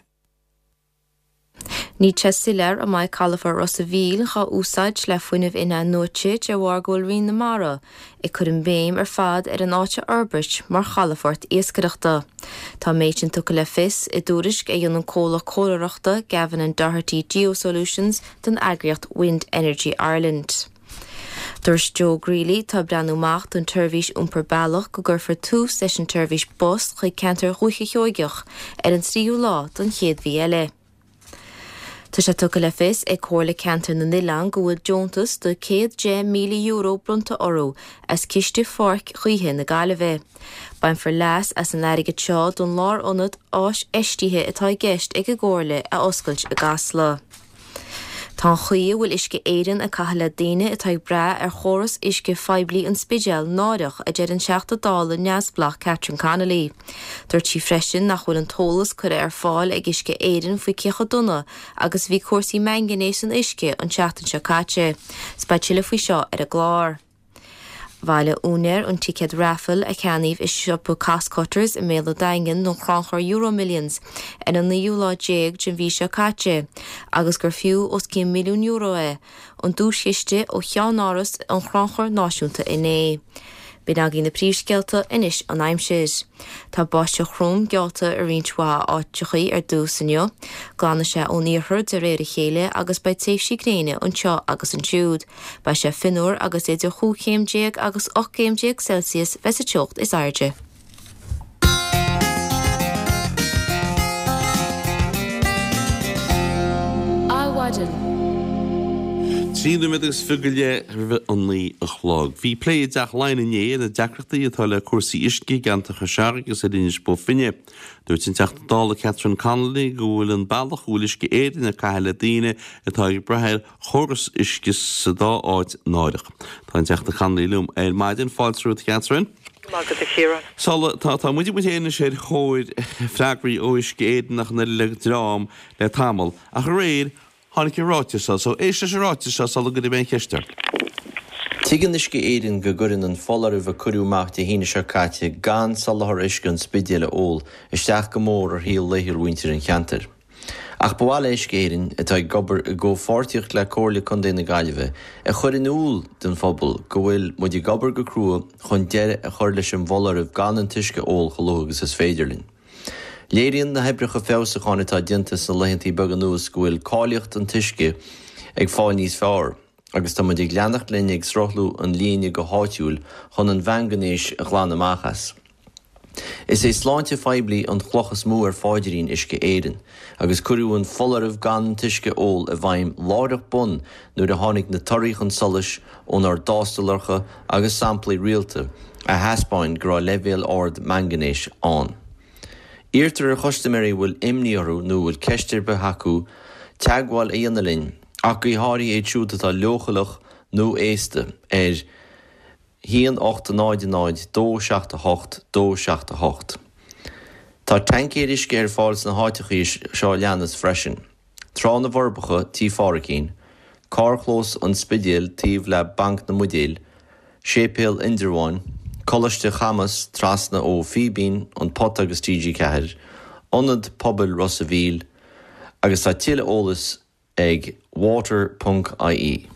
Ní sileir a mai calafar Rosa Bhíl cha úsáid le fuineh ina nóite de bhhargóil rion na mara i chur an béim ar fad ar an áite Urbert mar chalafort éascareachta. Tá méidin tucha le fis I dúris é dionn an cóla cólareachta gavan an Doherty Geosolutions don agriocht Wind Energy Ireland. Dúirs Joe Greeley tá breanú macht an tuirvís úmpar bailach go gurfar tú leis an tuirvís bost chu cantar chuige cheoigeach ar an tríú lá don chéad bhí eile. Tá sé tucha le fis ag chóirla cantar na Nilan go bhfuil Jontas do 110 míle euro brunta oró as ciste forc chuithe na Gaillimhe. Bain for leas as an airige seo don lár ionad áis eistithe atá gceist ag a gcóirla a oscailt a gasla. Tá chuí bhfuil isce éireann a caitheile daine atá bra ar chóras isce feibli an spideal náireach a deir an $60 neasblach Catherine Connolly. Dúirt sí freisin nach bhfuil an tólas chuir ar fáil ag isce éireann faoi cecha duna agus bhí cuasaí mangannéis an isce an teachtain seo caite, speisiile faoi seo ar a glár. Bhaile únéir an ticket raffle a cheannaíh is siopa cascutters I méle daingen don chranchar euro millions in an níúlá déag den bhí seo caite, agus gur fiú os 100 milliún euro an dúsiste ó cheann áras an chranchar náisiúnta inné. Bhí agin na príomhscealta inis an aimsir. Tá báiste chróm gealta ar rionshá áitechaí ar dúsanniu, glána sé ó níorthir de réir a chéile agus ba taobhsí gréine an seo agus an siúd, ba sé finúir agus idir 5 agus 8 Celsius bheits a teocht is airde. Áhaidir. Tríú mit agus fugaile rih anlí a chlog. Bhí léad deach lein iné a deachreachtaí atá le cuasaí iscí gantacha seagus a dtíine bó finne. Dúirt sin teachtadála Catherine Connolly go bhfuil an bailach bhfuil isci éidirna caiile daine atá ag bretheir choras isci sa dá áit náireach. Tá an teachta Connolly lúm ar maidin fáilsrúd Catherine. Tá muidir éana sé chóir freagraí ó isci éidirnach na le drám le tamil a réir Hannig ráte so éiste sé ráte se sal go ben cheiste. Tuigean isce éireann go gurinn an follar bh curúach de híine se caite gan salthar isceann spidéile ól isteach go mór ar híal léithir winter an cheantar. Ach bháil isce éireann atá gobar go fortíocht le cóirla chun na Gaillimhe a chur in úl den phobal go bhfuil muid gobar go crua chun deire a chur leis an bhollar gan an tuisce ól chológus is féidirlinn. Léiríonn na hebrecha féosacháin atá dinta sa leithintí beag nús go bhfuil cáilíocht an tuisce ag fáil níos fearr, agus tá muid ag leannacht linn ag srothlú an líne go háitiúil chun an bheanganéis a chláán amachas. Is é sláinte feibli an chlochas mú ar fáidirín isce éireann, agus curú an follarmh gan tuisce ól a bhaim láireach bun nuair a tháinig na toríchan solas ón ar dástalarcha agus samplaí rialta a haspáin gur levéal ord manganéis an. Íirtar a chostaméirí bhfuil imníorú nó bhfuil ceistir be hacu, teagháil éanalinn, ach go háirí é siúd atá leochalach nó éasta ar 1-8-9-9 2-7-8 2-7-8. Tá tancéir isce ar fáils na háitichaí seo leannas freisin. Trá na bhorbacha tí fáracín, cárchlós an spidéal tíomh le banc na mudéal, sépéal indirháin, Colaiste chamas trasna ó Fíbín an pot agus TG Cahir, onad pobl Rosa Bhíl, agus tá tiile ólas ag water.ie.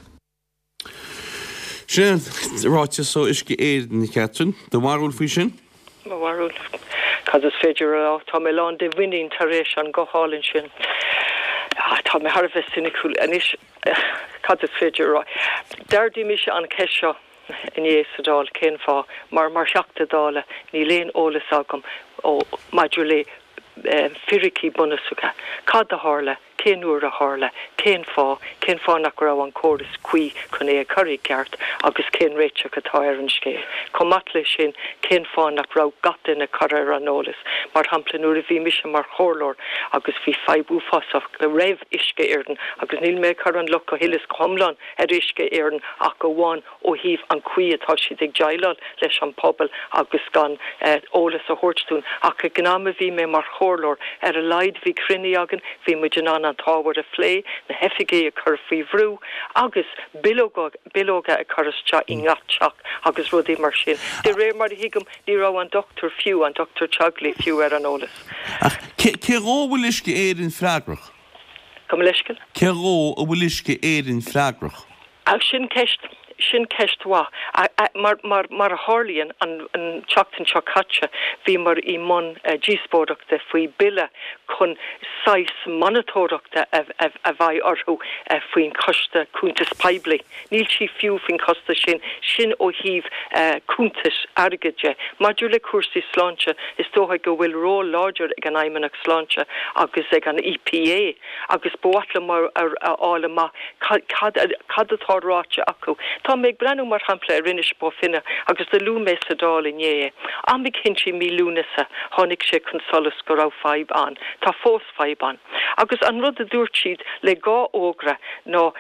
Sin ráte so isci éidirn Catherine, do marúil fao sin? Marúil, cos is féidir tá mé lán de winning tar éis an goáilinn sin. Tá mé Harbh sinnicúil anis cos is féidir rá. Dardí mi se an ceisio in éasadál cén fá mar seachtadála ní léon ólas agam ó maidiúlé firiki bunasuga, cad a hála, cén úr a hála, cén fá nach ra an choras cuí chun é a curry ceart agus cén réiteach a táir an scé. Comatla sin cén fá nach ra gatain a carar an ólas, mar hampla nuair a bhí mise mar chórlór agus bhí feibú fasach a raibh isce éirden agus níl mé car an lucha hilas comlan isce éirden ach go bháin ó híh an cuí atá siad ag jailal leis an pobl agus gan ólas a hórtún ach a gnáma bhí mé mar chórlór a leid bhí crinne agan bhí mu an táhar a phlé na hefigé a chur faoi bhrú agus bilóga a chuiste i ngatseach agus rudí mar sin. De ré mar hiigem ní ra an Dr. Fiú an Dr. Chugley fiú ar an ólas. Cé ró bhfuil isce éireann freagrach? Come leiscin? Cé ró a bhfuil isce éireann freagrach? Sin ceist wa mar a hálíonn an teachtain seo caite bhí mar í mon díspóireachta faoi bille chun 6 manatóireachta a bhaid orthú faoin costa cúntas peibli. Níl si fiú faoin costa sin ó híh cúntas airgeide. Maidir le cuasaí sláinte is tótha go bhfuil ró láidir ag an aimimeach sláinte agus ag an EPA agus buatla mar ála má cad atá ráte acu. Tá méid brenn mar hampla rinneis bó finne agus de lú mé sa dála inné. Amig hinsi mí lúnasa tháinig sé chun solas go rá 5 an. Tá fós 5 an. Agus an rud a dúirt le gá ógra nó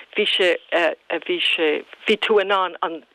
bhí tú an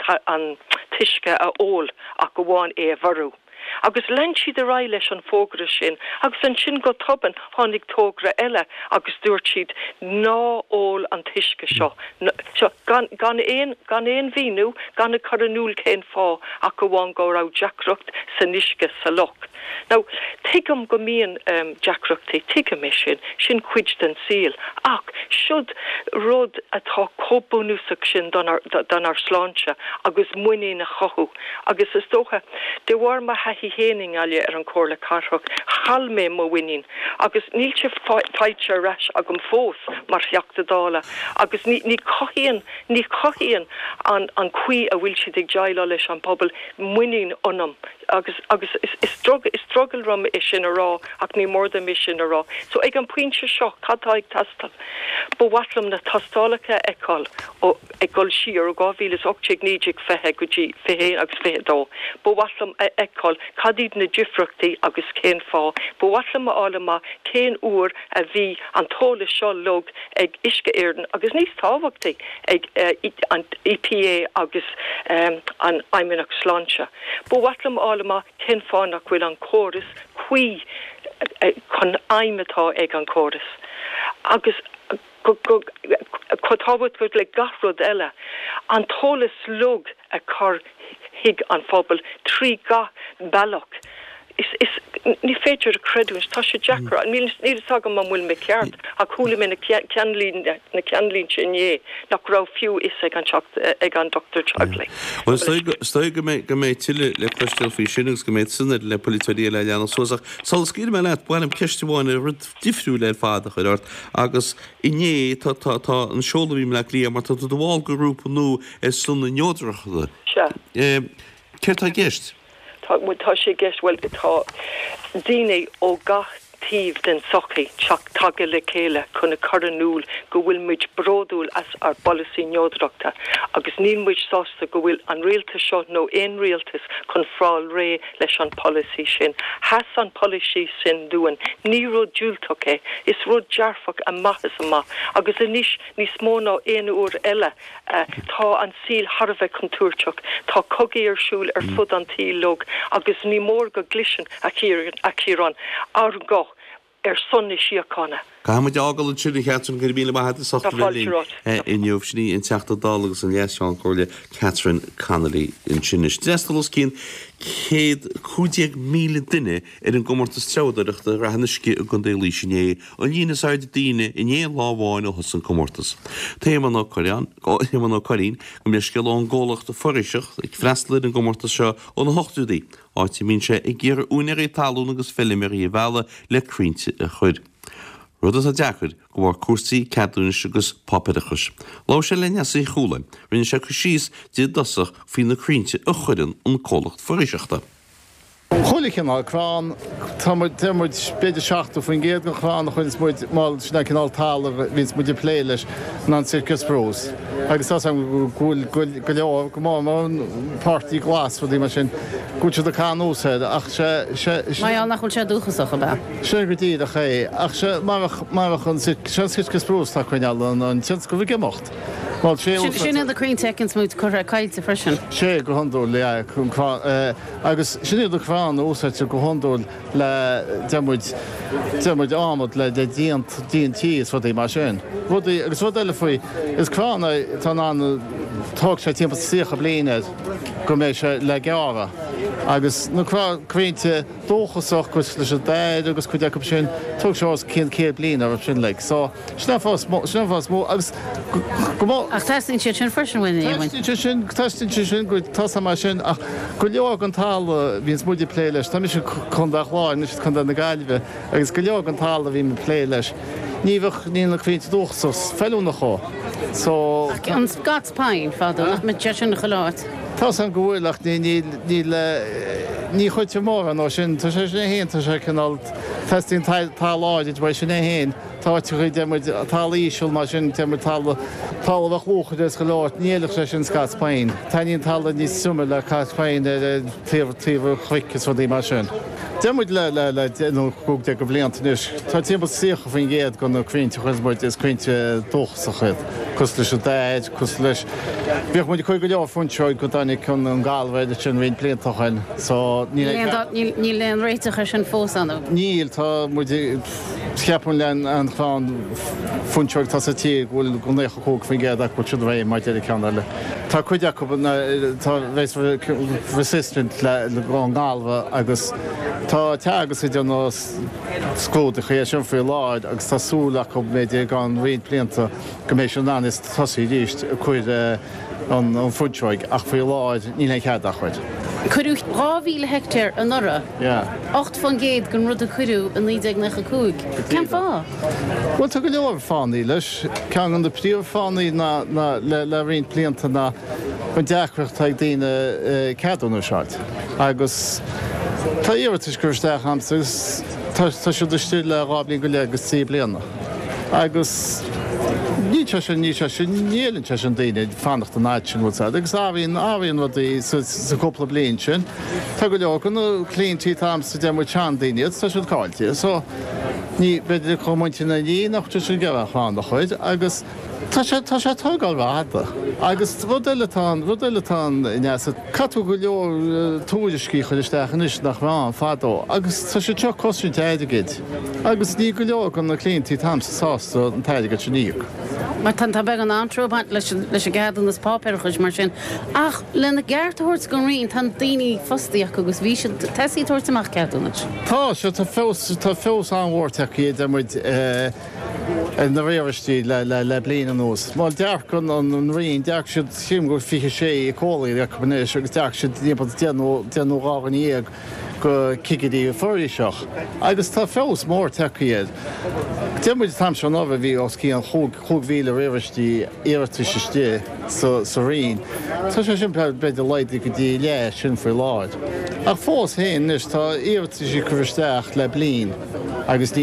tuisce a ól ach go bháin é a bharú. Agus len siad a rá leis an fógra sin, agus an sin go toban tháinig tógra eile agus dúirt siad ná ól an tuisce seo. Gan éon bhíú gan a choranúil cén fá ach go bháin go rá deacrocht sa nisce sa loch. Now, tuigem go míon deacrochtaí tuigem sin cuid den síl ach siúd rud atá cóbúnúsach sin don ar sláinte agus muine na chothú agus is dócha de bhhar ma hí héning aile ar an cóla carthach chal mé mo winnin agus níl se feite reis agam fós mar seachta dála agus ní cohíon an cuí a bhfuil siad ag jaile leis an pobl muinin onam agus is struggle rom is sin a rá ach ní mór de mis sin a rá. So ag an puinte seo catá ag tastal. Ba watlam na tastálacha eáil ó agol siar ó 2008 fethe gotí fehé agus fehedó. Ba watlam eáil cadíd na difrachtaí agus cén fá. Ba watlam álama cén úr a bhí an tóla seo log ag isce éirden agus níos táhachtaí ag an EPA agus an aimimeach sláinte. Ba watlam álama cén fá nach bhfuil an choras chuí chun aimimetá ag an choras. Agus chutábhad go le gafrod eile an tólas lug a chur hiig an phobal trí ga bailach. Ní féidir a creúins tá sé Jackra níl agam man bhfuil me ceart a chuúla me na ceanlín sinné nach rá fiú is ag an Dr. Chugley. Well, sto go mé tiile le prestel fí sinnigs go méid sinna le polití le leanana sóach. Sal scíir me leit buim ceisteháin a rud difriú le fáda chuirt agus inné tá an seolahím le lí mar tá do bháil go grúpa nó is slunna neodracha. Ceirtá gist? Tá sé gist bhfuil tá daine ó gatíh den sochaí teach tagil le chéile chuna choranúil go bhfuil muid bródúil as ar policy neodrachta agus níl muid sásta go bhfuil an rialtas seo nó éon rialtas chun fráil ré leis an policy sin. Has an policy sin dúan ní rud dúiltaché is rud dearfach a maithas amach agus a níos mó ná éon úr eile tá an síl Harbheith contúirteach tá cogaí arsúil ar fud an tílog agus ní mór go glisin a círan ar go sonna siacána. Cahamid ágal an siúna Catherine gur bíle maithe inniuh sní in teachta dálagus an leasán cóirle Catherine Connolly in sinis. Dréstalas cín céad 50,000 duine ar an gomórtas teadaireachta rahannisci a gundélí sinné an líana sáid daine iné láháin ó an comórtas. Téman ó Corín go mé skill an ggólacht a foiriiseach ag freistalid an gomórtas seo ó na hochtúdaí áití mín sé ag ggéar únaí talún agus filimirí a bhela le crínte a chuid. Rudas a deachir go bhar cuasaí cadúnis agus papidachas. Lá sé lenne sa chúla, rinne sé chu síos dé dosach fao na crínte a chuidan an cólacht foiriiseachta. Cholichinál crán muid beidir seachú faoin géad go chrán chuin muid máil sinna cinál tal vís muidir pléiles ná Circus Bros. Agus tá gúil go leor go má pártaí glas fudí mar sin gúte a cáúshead ach Maiall nach chuil sé dúchasach be. sé go dtíad a ché ach se mar chun Circus Bros tá chuineall an tin go bhí gemacht. Sinna a Queen Tekins múid chu caiilte freisin. sé go honú le agus sinné do chráán úsáte go honú le demuid ámod le de DNT wat é mar sin. agus wat eile faoi is chrána tá an tá sé timp sicha bliine go mééis se le geara. agus naréinte dóchasach go leis a déid agus chu deach sin tu seás cin cé blin ar sin le. Sá sna fás mó agus go ach testin sé sin freisin Testin sin go tá mar sin ach go leor an tal víns mudi pléiles, Tá mis chundachláin is chun na gaiileh, agus go leor an tal a bhí me pléiles. Níhah ní naréinte dóchas fellú nachá. So an Scotspáin fádó nach me te sin na choláit. Tá an gohfuilach ní chuite mór an sin tá sé hénta sé canál testín tá láidir bhaid sin héin. Tá chu talíisiúil mar sin talbh chócha go láirt níalach sé sin Scotspáin. Taíon tal níos suma le Scotspáin tíomh chuicchas fudí mar sin. Demuid le cúg de go bliantais. Tá timp sicha faoin géad go naréinte chuisbord is cuinte dóchasachid. Cos leis a déid, cos leis. Bhíoh muid chuig go leor funseoid go danig chun an gáilhid sin bhíon bliantachain. Níl leon réitecha sin fós anú. Níl tá ceapún lean an chláán funseoid tá tí bhfuil go nécha cóg faoin géad go si bhéh mai déidir ceanile. Tá chuideach tá bhéis resistant le gán gáilha agus tá teagas idir nó scóda chu sin fao láid agus tásúla go méidir gan réon blianta go mééis sin is tosaí ríist chuid an funseoig ach fao láid ní le chead a chuid. Cuú 3,000 hectar an nora? 8 fan géad gon rud a chuú a 19 Cean fá? Well tu go leor fánaí leis cean an de príomh fánaí le rion blianta na an deachreacht ag daine ceadúna seart. Agus tá íirtas chuteach amtas tá siú de stú le ráblin go le agus sí blianana. Agus ní sin nílann se an daine fannacht an áid sin bhil agus áhíonn wat sa coppla blion sin. Tá go leor gon clíntí tamsa demuid tean daine tá siú cáilte. So ní beidir chomuinte na lí nach tu sin geh cháán nach chuid agus tá sé tugáil bhada. Agus rudeiletá catú go leor túidircí chuisteachchanis nach rán fádó, agus tá sé teo cosú teidegiid. Agus ní go leor gon na clíntí tamsa sásta an teidegat sin níoch. Mar tan tá be an antrúbhaint leis a gadan nas pápéirchuis mar sin. Ach lena ggheartúirt go rion tan daoine fostaíach agus bhí sin teí tuairtamach ceúnait. Tá se tá fós anhhairteach iad muid na réirtí le blian an nús. Má deach gon an rion deach siad sim go fi sé i cólaí recommnéis agus deach siad déanúrágan íag go cigadí forí seach. Agus tá fós mór techaíad. Demuid tam se nóbh bhí os cí an chughíle réirtí éirtiste sa rion. Tá sé sin beidir leidí go dtí le sin fao láid. Ach fós héin is tá éirtí chuisteach le blian agus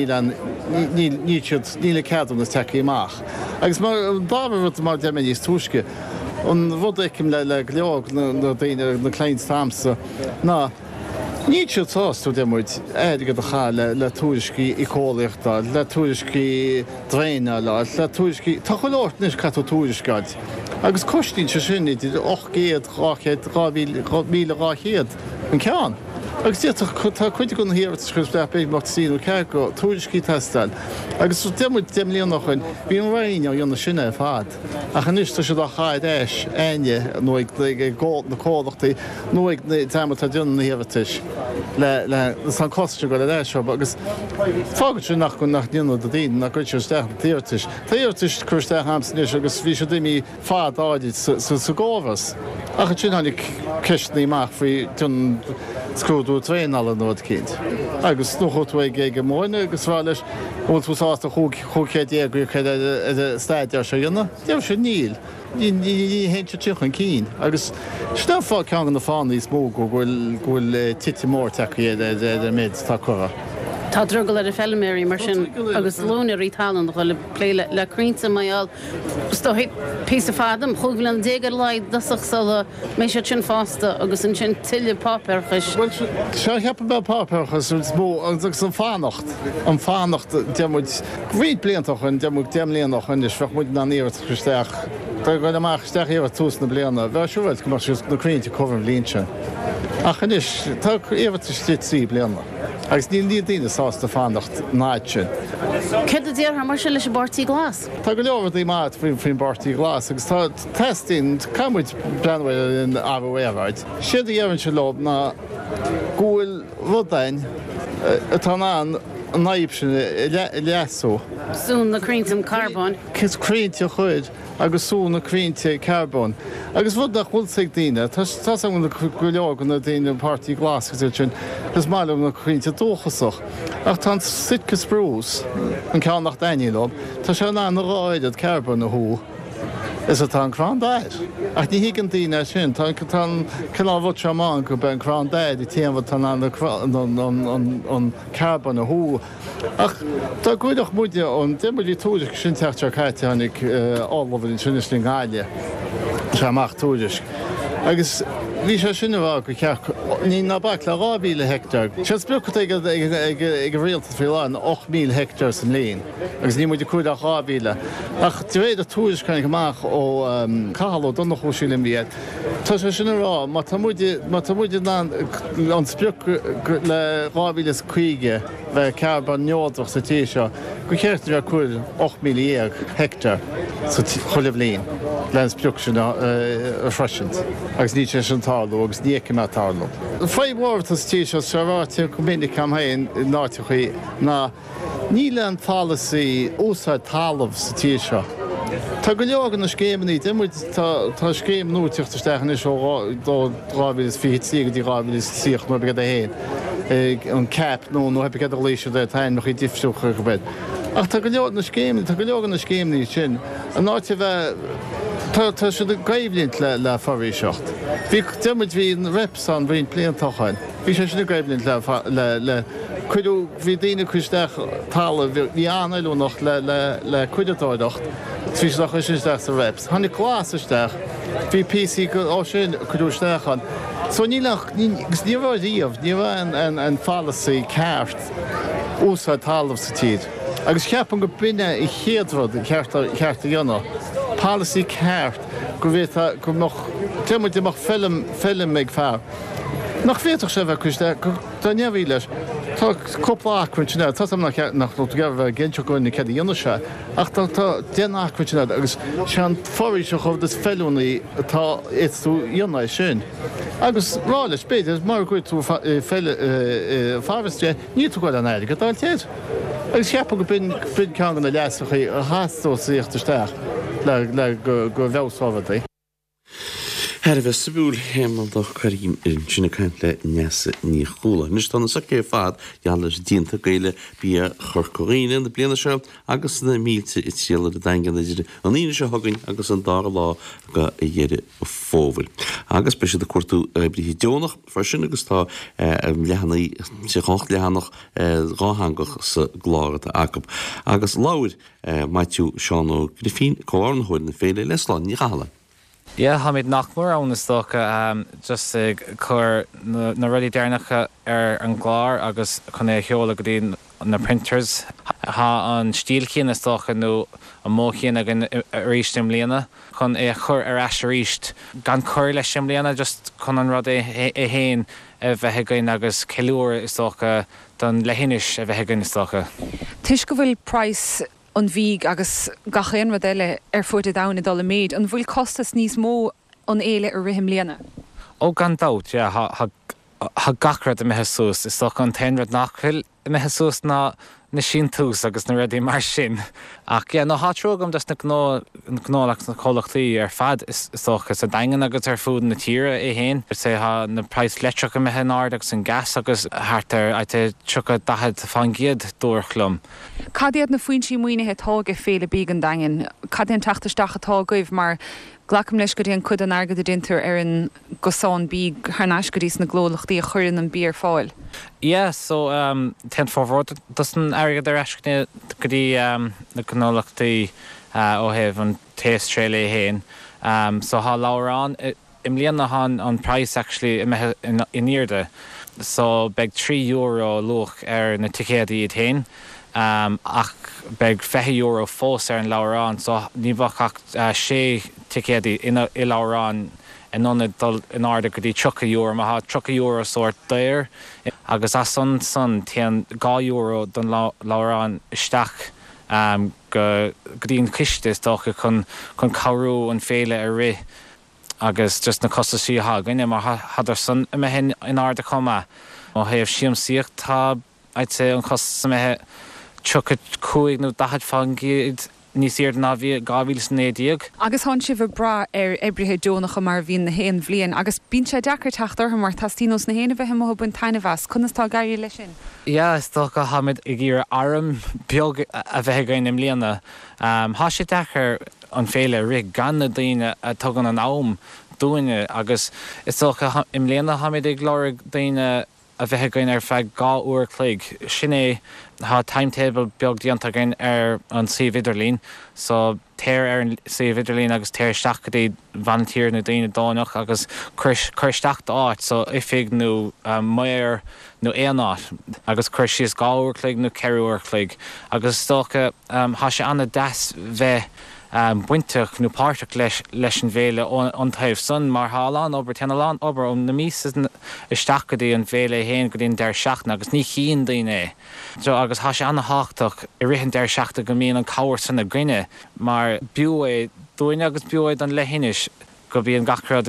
níle ceadúnas teí amach. Agus mar dábhar mar de níos túisce an bhd éicim le leog na daine na cléin tamsa ná. Ní táú demuid éige a cha le túiscí i cólaachta, le túiscí dréine le túiscí tá choláirtnis catú túiscaid. Agus costín se sin idir 8 géad 3,000 an ceán. Agus tá chuide gon hir chuiste mar síú ce go túiscí teststal. Agus demuid demlíonnachchain bhí an réine a dionne sinna fad. A chaníiste se a chaid éis aine nó na cólachtaí nó téimeta dionne híhatis le san coste go le éis agus fágad sin nach gon nach dionú a dín na goid steach tíirtis. Táirtis chuiste hamsníos agus bhí se daimi fád áidir sa gáhas. A sin hánig ceistnaí meach faoi scrúdú tréin alla nó cinint. Agus nóú ige móine agus bhá leis úsáasta chuchéad éagur chu staidir se dionne, Deir se níl. Ní héint tuchan cín. agus sneá cean na fánaí smó go bhfuil titi mór techaí méid tá chora. Tá druggal ar a fellméí mar sin agus lóna í talan chuil léile lecrínta maiall stohéid pí fádam chuúil an dégar leid dasach sala mé sé sin fásta agus an sin tiile páperchas. Se heap be páperchas mó agus san fánacht an fánacht demuid rí bliantach chun deú déimlíonnach chun is fech muid naíir chuisteach. Tá goil amachsteach éhar túsna blianana, bheit siúil go mar naréinte chum líse. Achan is tá éhar tí blianana. Agus ní daine sásta fánacht náid. Ced a déar mar se leis bartíí glas? Tá go leabhar í máid fin bartíí glas, agus tá testín caimuid breanhfuil in ahhéhhaid. Siad dhéann se lob na gúil rudain atá ná naib sin leasú. Sún naríntem carbón. Cos críinte chuid agus súna críinte carbón. Agus bhd nach chuilsaigh daine, Tá an go legan na daine partí glas sin gus máilm na críinte dóchasach. Ach tá sitca sprús an cean nach daine lob, Tá se ná na ráidead carbón na hú. Is it an crándáid? Ach ní higann daine sin, tá cinálhd seán go ben crándáid I téanamh tan an carbon na hú. Ach tá gúideach muide an dimmelí túidir sin teachtar caiite annig áhfuil sinnisling gáile seach túidir. Agus bhí sé sinna bhá go ceach ní nabaic le 8,000 hectar. Se spucha ag réalta fiáin 8,000 hectar san líon, agus ní muidir chuid a 8,000. Ach tuéad a túis chunig goach ó cahaló donna chúsílim bíad. Tá sé sinna rá, má tá muide an spuch le 8,000 bheith carbon neódach sa tí seo, go chéirtar a chuil 8,000 hectar sa chuileh líon le spuch sin a freisint. Agus ní sé an táú agus níice me táú. Féimhhar tas tí se seráte go minic am haon náitichaí ná ní le an fallaí úsáid talamh sa tí seo. Tá go legan na scéimní dimuid tá scéim núteachtarsteachna seo rábhílas fi go dí rábhílas síoch nó begad a héin. An cap nó heb ik léisio de tain noch í difsúcha go bed. Ach tá go legan na scéimní sin an náte bheith tá se de gaimhlínt le farí seocht. Bhí demuid hí an reps an bhíon bliantáchain. Bhí sé sinna gaimhlínt le chuidú bhí daine chuisteach talla bhí anú nach le chuidetáidecht trí chu sinsteach sa reps. Hanna chláisteach bhí PC á sin chuústeachan. So níbhid íomh ní bh an fallaí ceart úsá talamh sa tíad. Agus ceapan go binne I chéadrod ceart dhéanana. Policy ceart go bhé go témuid amach film méid fear. Nach féach sé bheith chuiste tá neamhí leis tá coppla tá nach gabh ginse goin na cead dhéana se, ach tá déanaachcuinte agus se an forí se chomh is fellúnaí tá éú dionnaid sin. Agus rá leis beidir mar chuid tú fáhaiste ní tú goil an éide go dáil téad. Agus cheappa go bin ceangan na leasachaí a hástó íochttasteach le go bhesáhadaí. Her bheith sa búil héimaldach chuirím sinna caiint le neasa ní chúla. Nus tána sa cé fad deallas dínta gaile bí chorcoíine na bliana seo agus na mílte I tíala a dagan idir an íine se thugann agus an dá lá go dhéire fóbhfuil. Agus be a cuatú bríhí deonach far sin agus tá lehannaí sé chocht lehanach ráhangach sa gláirta acab. Agus láir Matthew Seán Griffin cóáin chuir na féile leslán ní chaala. Ha míid nachmór annastocha just chur na rudí déirnacha an gláir agus chun é cheola go dtíon na printers. Tá an stílcían istócha nó an móchéan a gan ríist im líana chun é chur as ríist gan chuir leis sem líana just chun an rud é héin a bheitthe gain agus ceúir istócha don lehinis a bheitthe gain istócha. Tuis go bhfuil price an bhíg agus gachéan rud eile fuide dana dul méid, an bhfuil costas níos mó an éile ar rihim líana. Ó gan dat, ha gacrad a meheús, is doch an 10 nachhil a meheús ná na sin tús agus na réí mar sin. Ach nó hátrógam na gnálaach na cholachtaí ar fad is socha sa dagan agus ar fúd na tíre é héin. sé ha na price letra go me henard agus an gas agus hartar aite tucha dahad fangiad dúirlumm. Cadíad na foin sí muoinethe tága féle bí an dain, Cadíon tataisteach atá goibh mar glacham leis go dtíon chud an agad a dintar ar an gosáin bí thnáis go dtís na glólachtaí a chuirn an bí ar fáil. Yeah, so ten forward das an agad ar eiscne go dtí na gnálaachtaí ó heh an téistréile héin. So há lárán im líana an price actually in iirde. So beg €3 luch ar na ticéadaí iad héin. Ach beg €20 fós ar an lárán, so ní bhach sé ticéadaí i lárán in áda go dtí €3 má ha €3 sort dair agus as son tían €2 don lárán isteach go dtíon ciste dócha chun cabhrú an féile ar ri agus just na costaí haganine mar hadar san me hen in áda comma ó héobh siamsaíocht tá id sé an costa methe tucha cuaig nó dahad fangiad níos iad ná bhí 2009. Agus hán si bh bra ar ebrithe dúnacha mar bhíon na héon bblion, agus bín sé dechar teachtar mar tastínos na héana bheith mo bun taine bheas, chunastá gaiir lei sin? Ja, is tó go hamid i ggur arm beag a bheith gain im líana. Há sé dechar an féile rig gan na daine a tugan an ám dúine agus is tó im líana hamid ag glóir daine a bheith gain ar feag 2 uair clig. Sin é há timetable beag díanta gain ar an Save Idirlín, so téir ar an Save Idirlín agus téir isteach go dtí volunteer na daine dánach agus chuir isteach áit, so ifig nó mair nó éanáit agus chuir sios 2 uair clig nó 4 uair clig. Agus tócha há sé anna deas bheith buinteach nó páirteach leis an bhéile an taobh san mar hálan obair teanán obair ó na mís isteach go dtí an bhéile héin go dtíon deir seachna agus ní chin daine. So agus há sé anna háach i rihann deir seachta go míon an cabhar san na gcuine mar buúé dúine agus buúid an lehinis go bhí an gacrad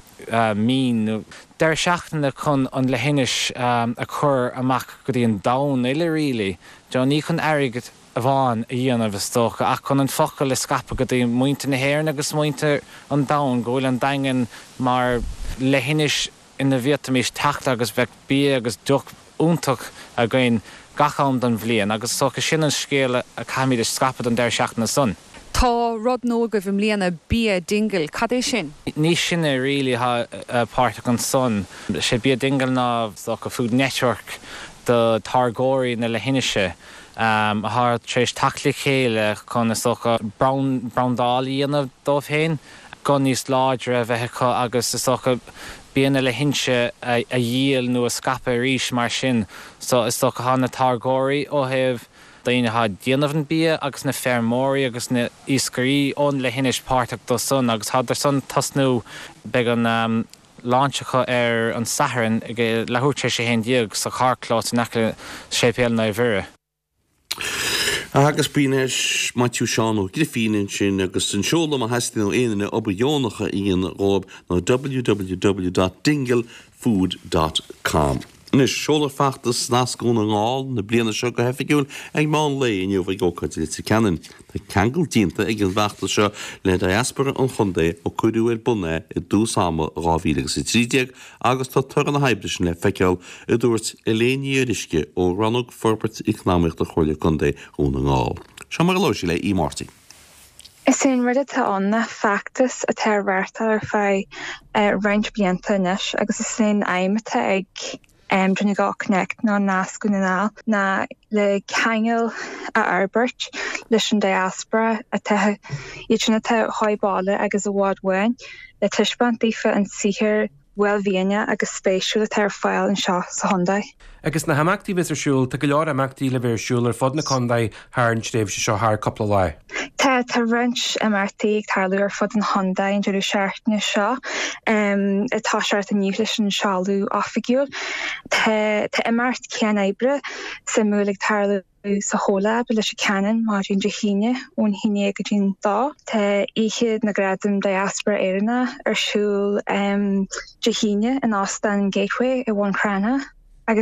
mín deir seachtainna chun an lehinis a chur amach go dtí an dam ile rilí. Jo ní chun airigad a bháin a dhéanamh tócha ach chun an focail le scapa go dtí muointe na héir agus muointe an dam go bhfuil an daingan mar lehinis ina bhítamís teachta agus bheith bí agus duch úntaach a gcuin gacham don bhliain agus socha sin an scéile a chaimiid is scapa an deir seachtainna son. Tá rud nó go bhím líana bí dingle cad é sin? Ní sinna rilí páirteach an son. sé bí dingle ná socha Food Network de targóirí na lehinise. Har trééis tala chéile chun is socha browndáí anamh dómh héin, gan níos láidre bheitcha agus is socha bíana le hinse a díal nó a scapa ríis mar sin, so is socha hána targóirí ó heh daine ha déanamh an bí agus na fermóí agus na iscarí ón le hinis páirteach do son agus hadidir son tasnú beag an láintsecha ar an saharan ag leúirte sé hen diaag sa charclát necha sépéal na bhire. Agus bínéis Matthew Seanó Griffín sin agus an seola a heistin ó éanaine obajónacha íon rob nó www.dinglefood.com. Nis seola feachtas nascún an gáil na bliana seo go hefigiúil ag má lé inniuh ag ócaid sa ceann. Tá ceangal dínta ag an bheachta seo le diaspora an chundé ó cuiúil bunné i dúsáma 2030 agus tá tugan na haibris le feiceáil i dúirt Elénírisce ó Rannog Forbert Economic a choirle chundé ún an gáil. Se mar lóisi le í Marty. Is in rud anna factus a teirhharrta ar fá roiint blianta inis agus is sin aimimete ag drna gá connect ná nascún na le cheangail a Albert leis an diaspora a tuthe iadna háibála agus a bháidhain le tuisban dífa an sihir bhfuilmhíine agus spéisiúla tar fáil an seo sa Hyundai. Agus na haachtaí vis arsúil tá go leor amachtaí le bhir siúil ar fod na Hyundai thar an stéibh se seo thar coppla lá. Tá rint MRT ag tarlú ar fod an Hyundai an deireadh seaartna seo atá seart a níos leis an seáilú áfigiúil. Tá MRT cean éibre sa múlaigh tarlú sa hóla be leis a ceanan má dún de híine ón híine go dtín dá. Tá ichiad na gradam diaspora éanna arsúil de híine in Austin Gateway i bhain crana agus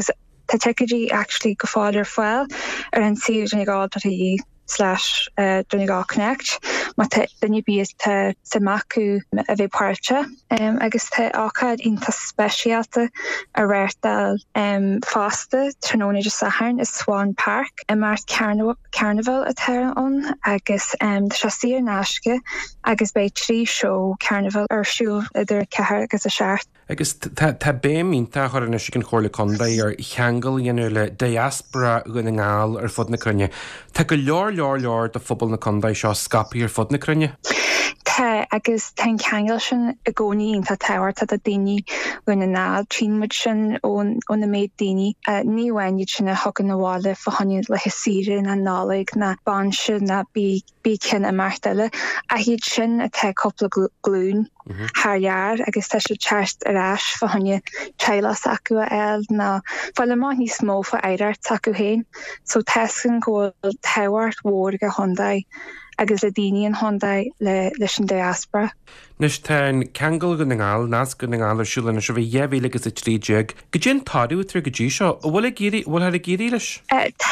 Tá teí actually go fáidir foiil ar an siú nig /Donegal Connect, má dunne bí samachú a bheith páirte, agus tá ácad ínta speisialta a réirtal fásta tróna de Saharn is Swan Park mar Carnival a tean agus se sír náisce agus bei trí show Carnival ar siúl idir cethir agus a seart. Agus tá béim ínta chuir na sin chóirla condaí ar cheangal dhéanú le diaspora gona ngáil ar fud na crunne. Tá go leor de fphobal na condaí seo scapaí ar fud na crunne? Tá agus ten cheangal sin a gcónaí tá tehart a daoine gona ngáil trímuid sin ón na méid daoine níhhainid sin na thugan na bháile fahanniad le hisíre na nálaigh na banse na bí cin a martile a hiad sin a te coppla glún Harjar agus te se teart arás fahanne treilas acu a eil na fáile má ní smó fa éidir taú héin, so tesan ggóil tehart mhór go Hondaid agus a daine an Hondaid leis an diaspora. Nus tá cheangal go ngáil nás go ngáil arsúla na se bheith dhéhhéile agus i trídeag. Go dtíon táú tar go dtí seo, bhfuil a géirí leis?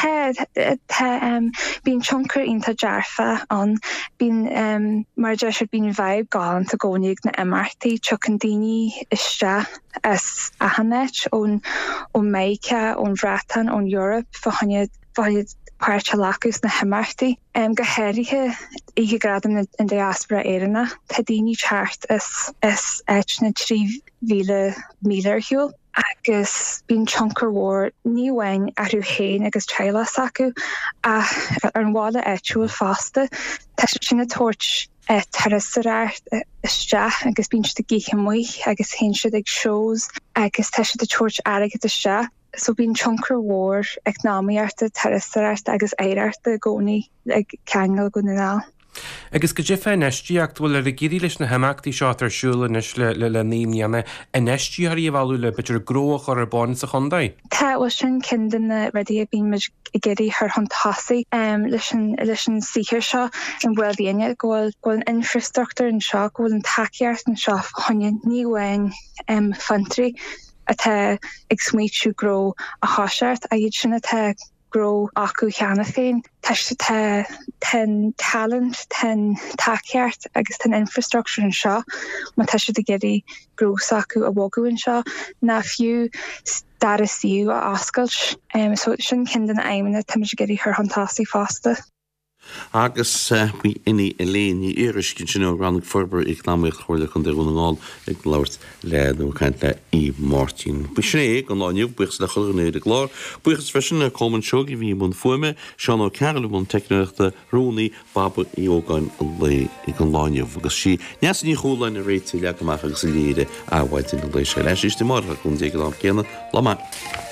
Bín tionkur ínta dearfa an bín mar de se bín bhaib gáin a gcónaigh na MRT tucan daoine iste as a hanet ón Meice ón Bhratan ón Europe fahanne páirte lacus na MRT. Go héirithe ige gradam in diaspora éireanna, tá daoine teart is na 3,000 míle hiúil. Agus bín tionkur mhór níhhain arú héin agus treilas acu ar an bhála éitiúil fásta, tá sin na tóirt tarasarart iste agus bín si giche muoi agus hen si ag shows agus te si de tóirt agad iste. So bín tionkur mhór ag náíarta tarasarart agus éidirta gcónaí ag cheangal go na. Agus go difé neistíocht bhfuil a géirí leis na haachtaí seo arsúla le níomne a neistíí bhú le beidir gróch ar bán sa Hondaid. Tá bhil sin cinan na rudí a bín i géirí th hontásaí leis an sihir seo an bhfuil daine ghfuil an infrastructúr an seo ghfuil an takeart an seo chuine níhhain fantri a tá ag smuitiú gró a háseart a iad sinna tá gró acu cheanna féin. Tá ten talent, ten takeart agus ten infrastructure an seo, má tá si de géirí grós acu a bhógu an seo na fiú dar a siú a ascailt, so sin cinan aimimena tá si géirí th hontásaí fásta. Agus bhí iní a léoní iriscin sin rannig forbar ag náíocht chóirla chun deúnaáil ag láirt leadú chaint le í Martin. Bu sné an lániuh buchas le choirnéad a glár, buchas fesin a common seogi bhí mun fuime, seán ó cearla mun techneachta Rónaí Baba Íogáin le ag an lániuh agus si neas ní chólain a réití le goach agus a léide a bhaid in leiise leis is de mar chun dé an céanna le mai.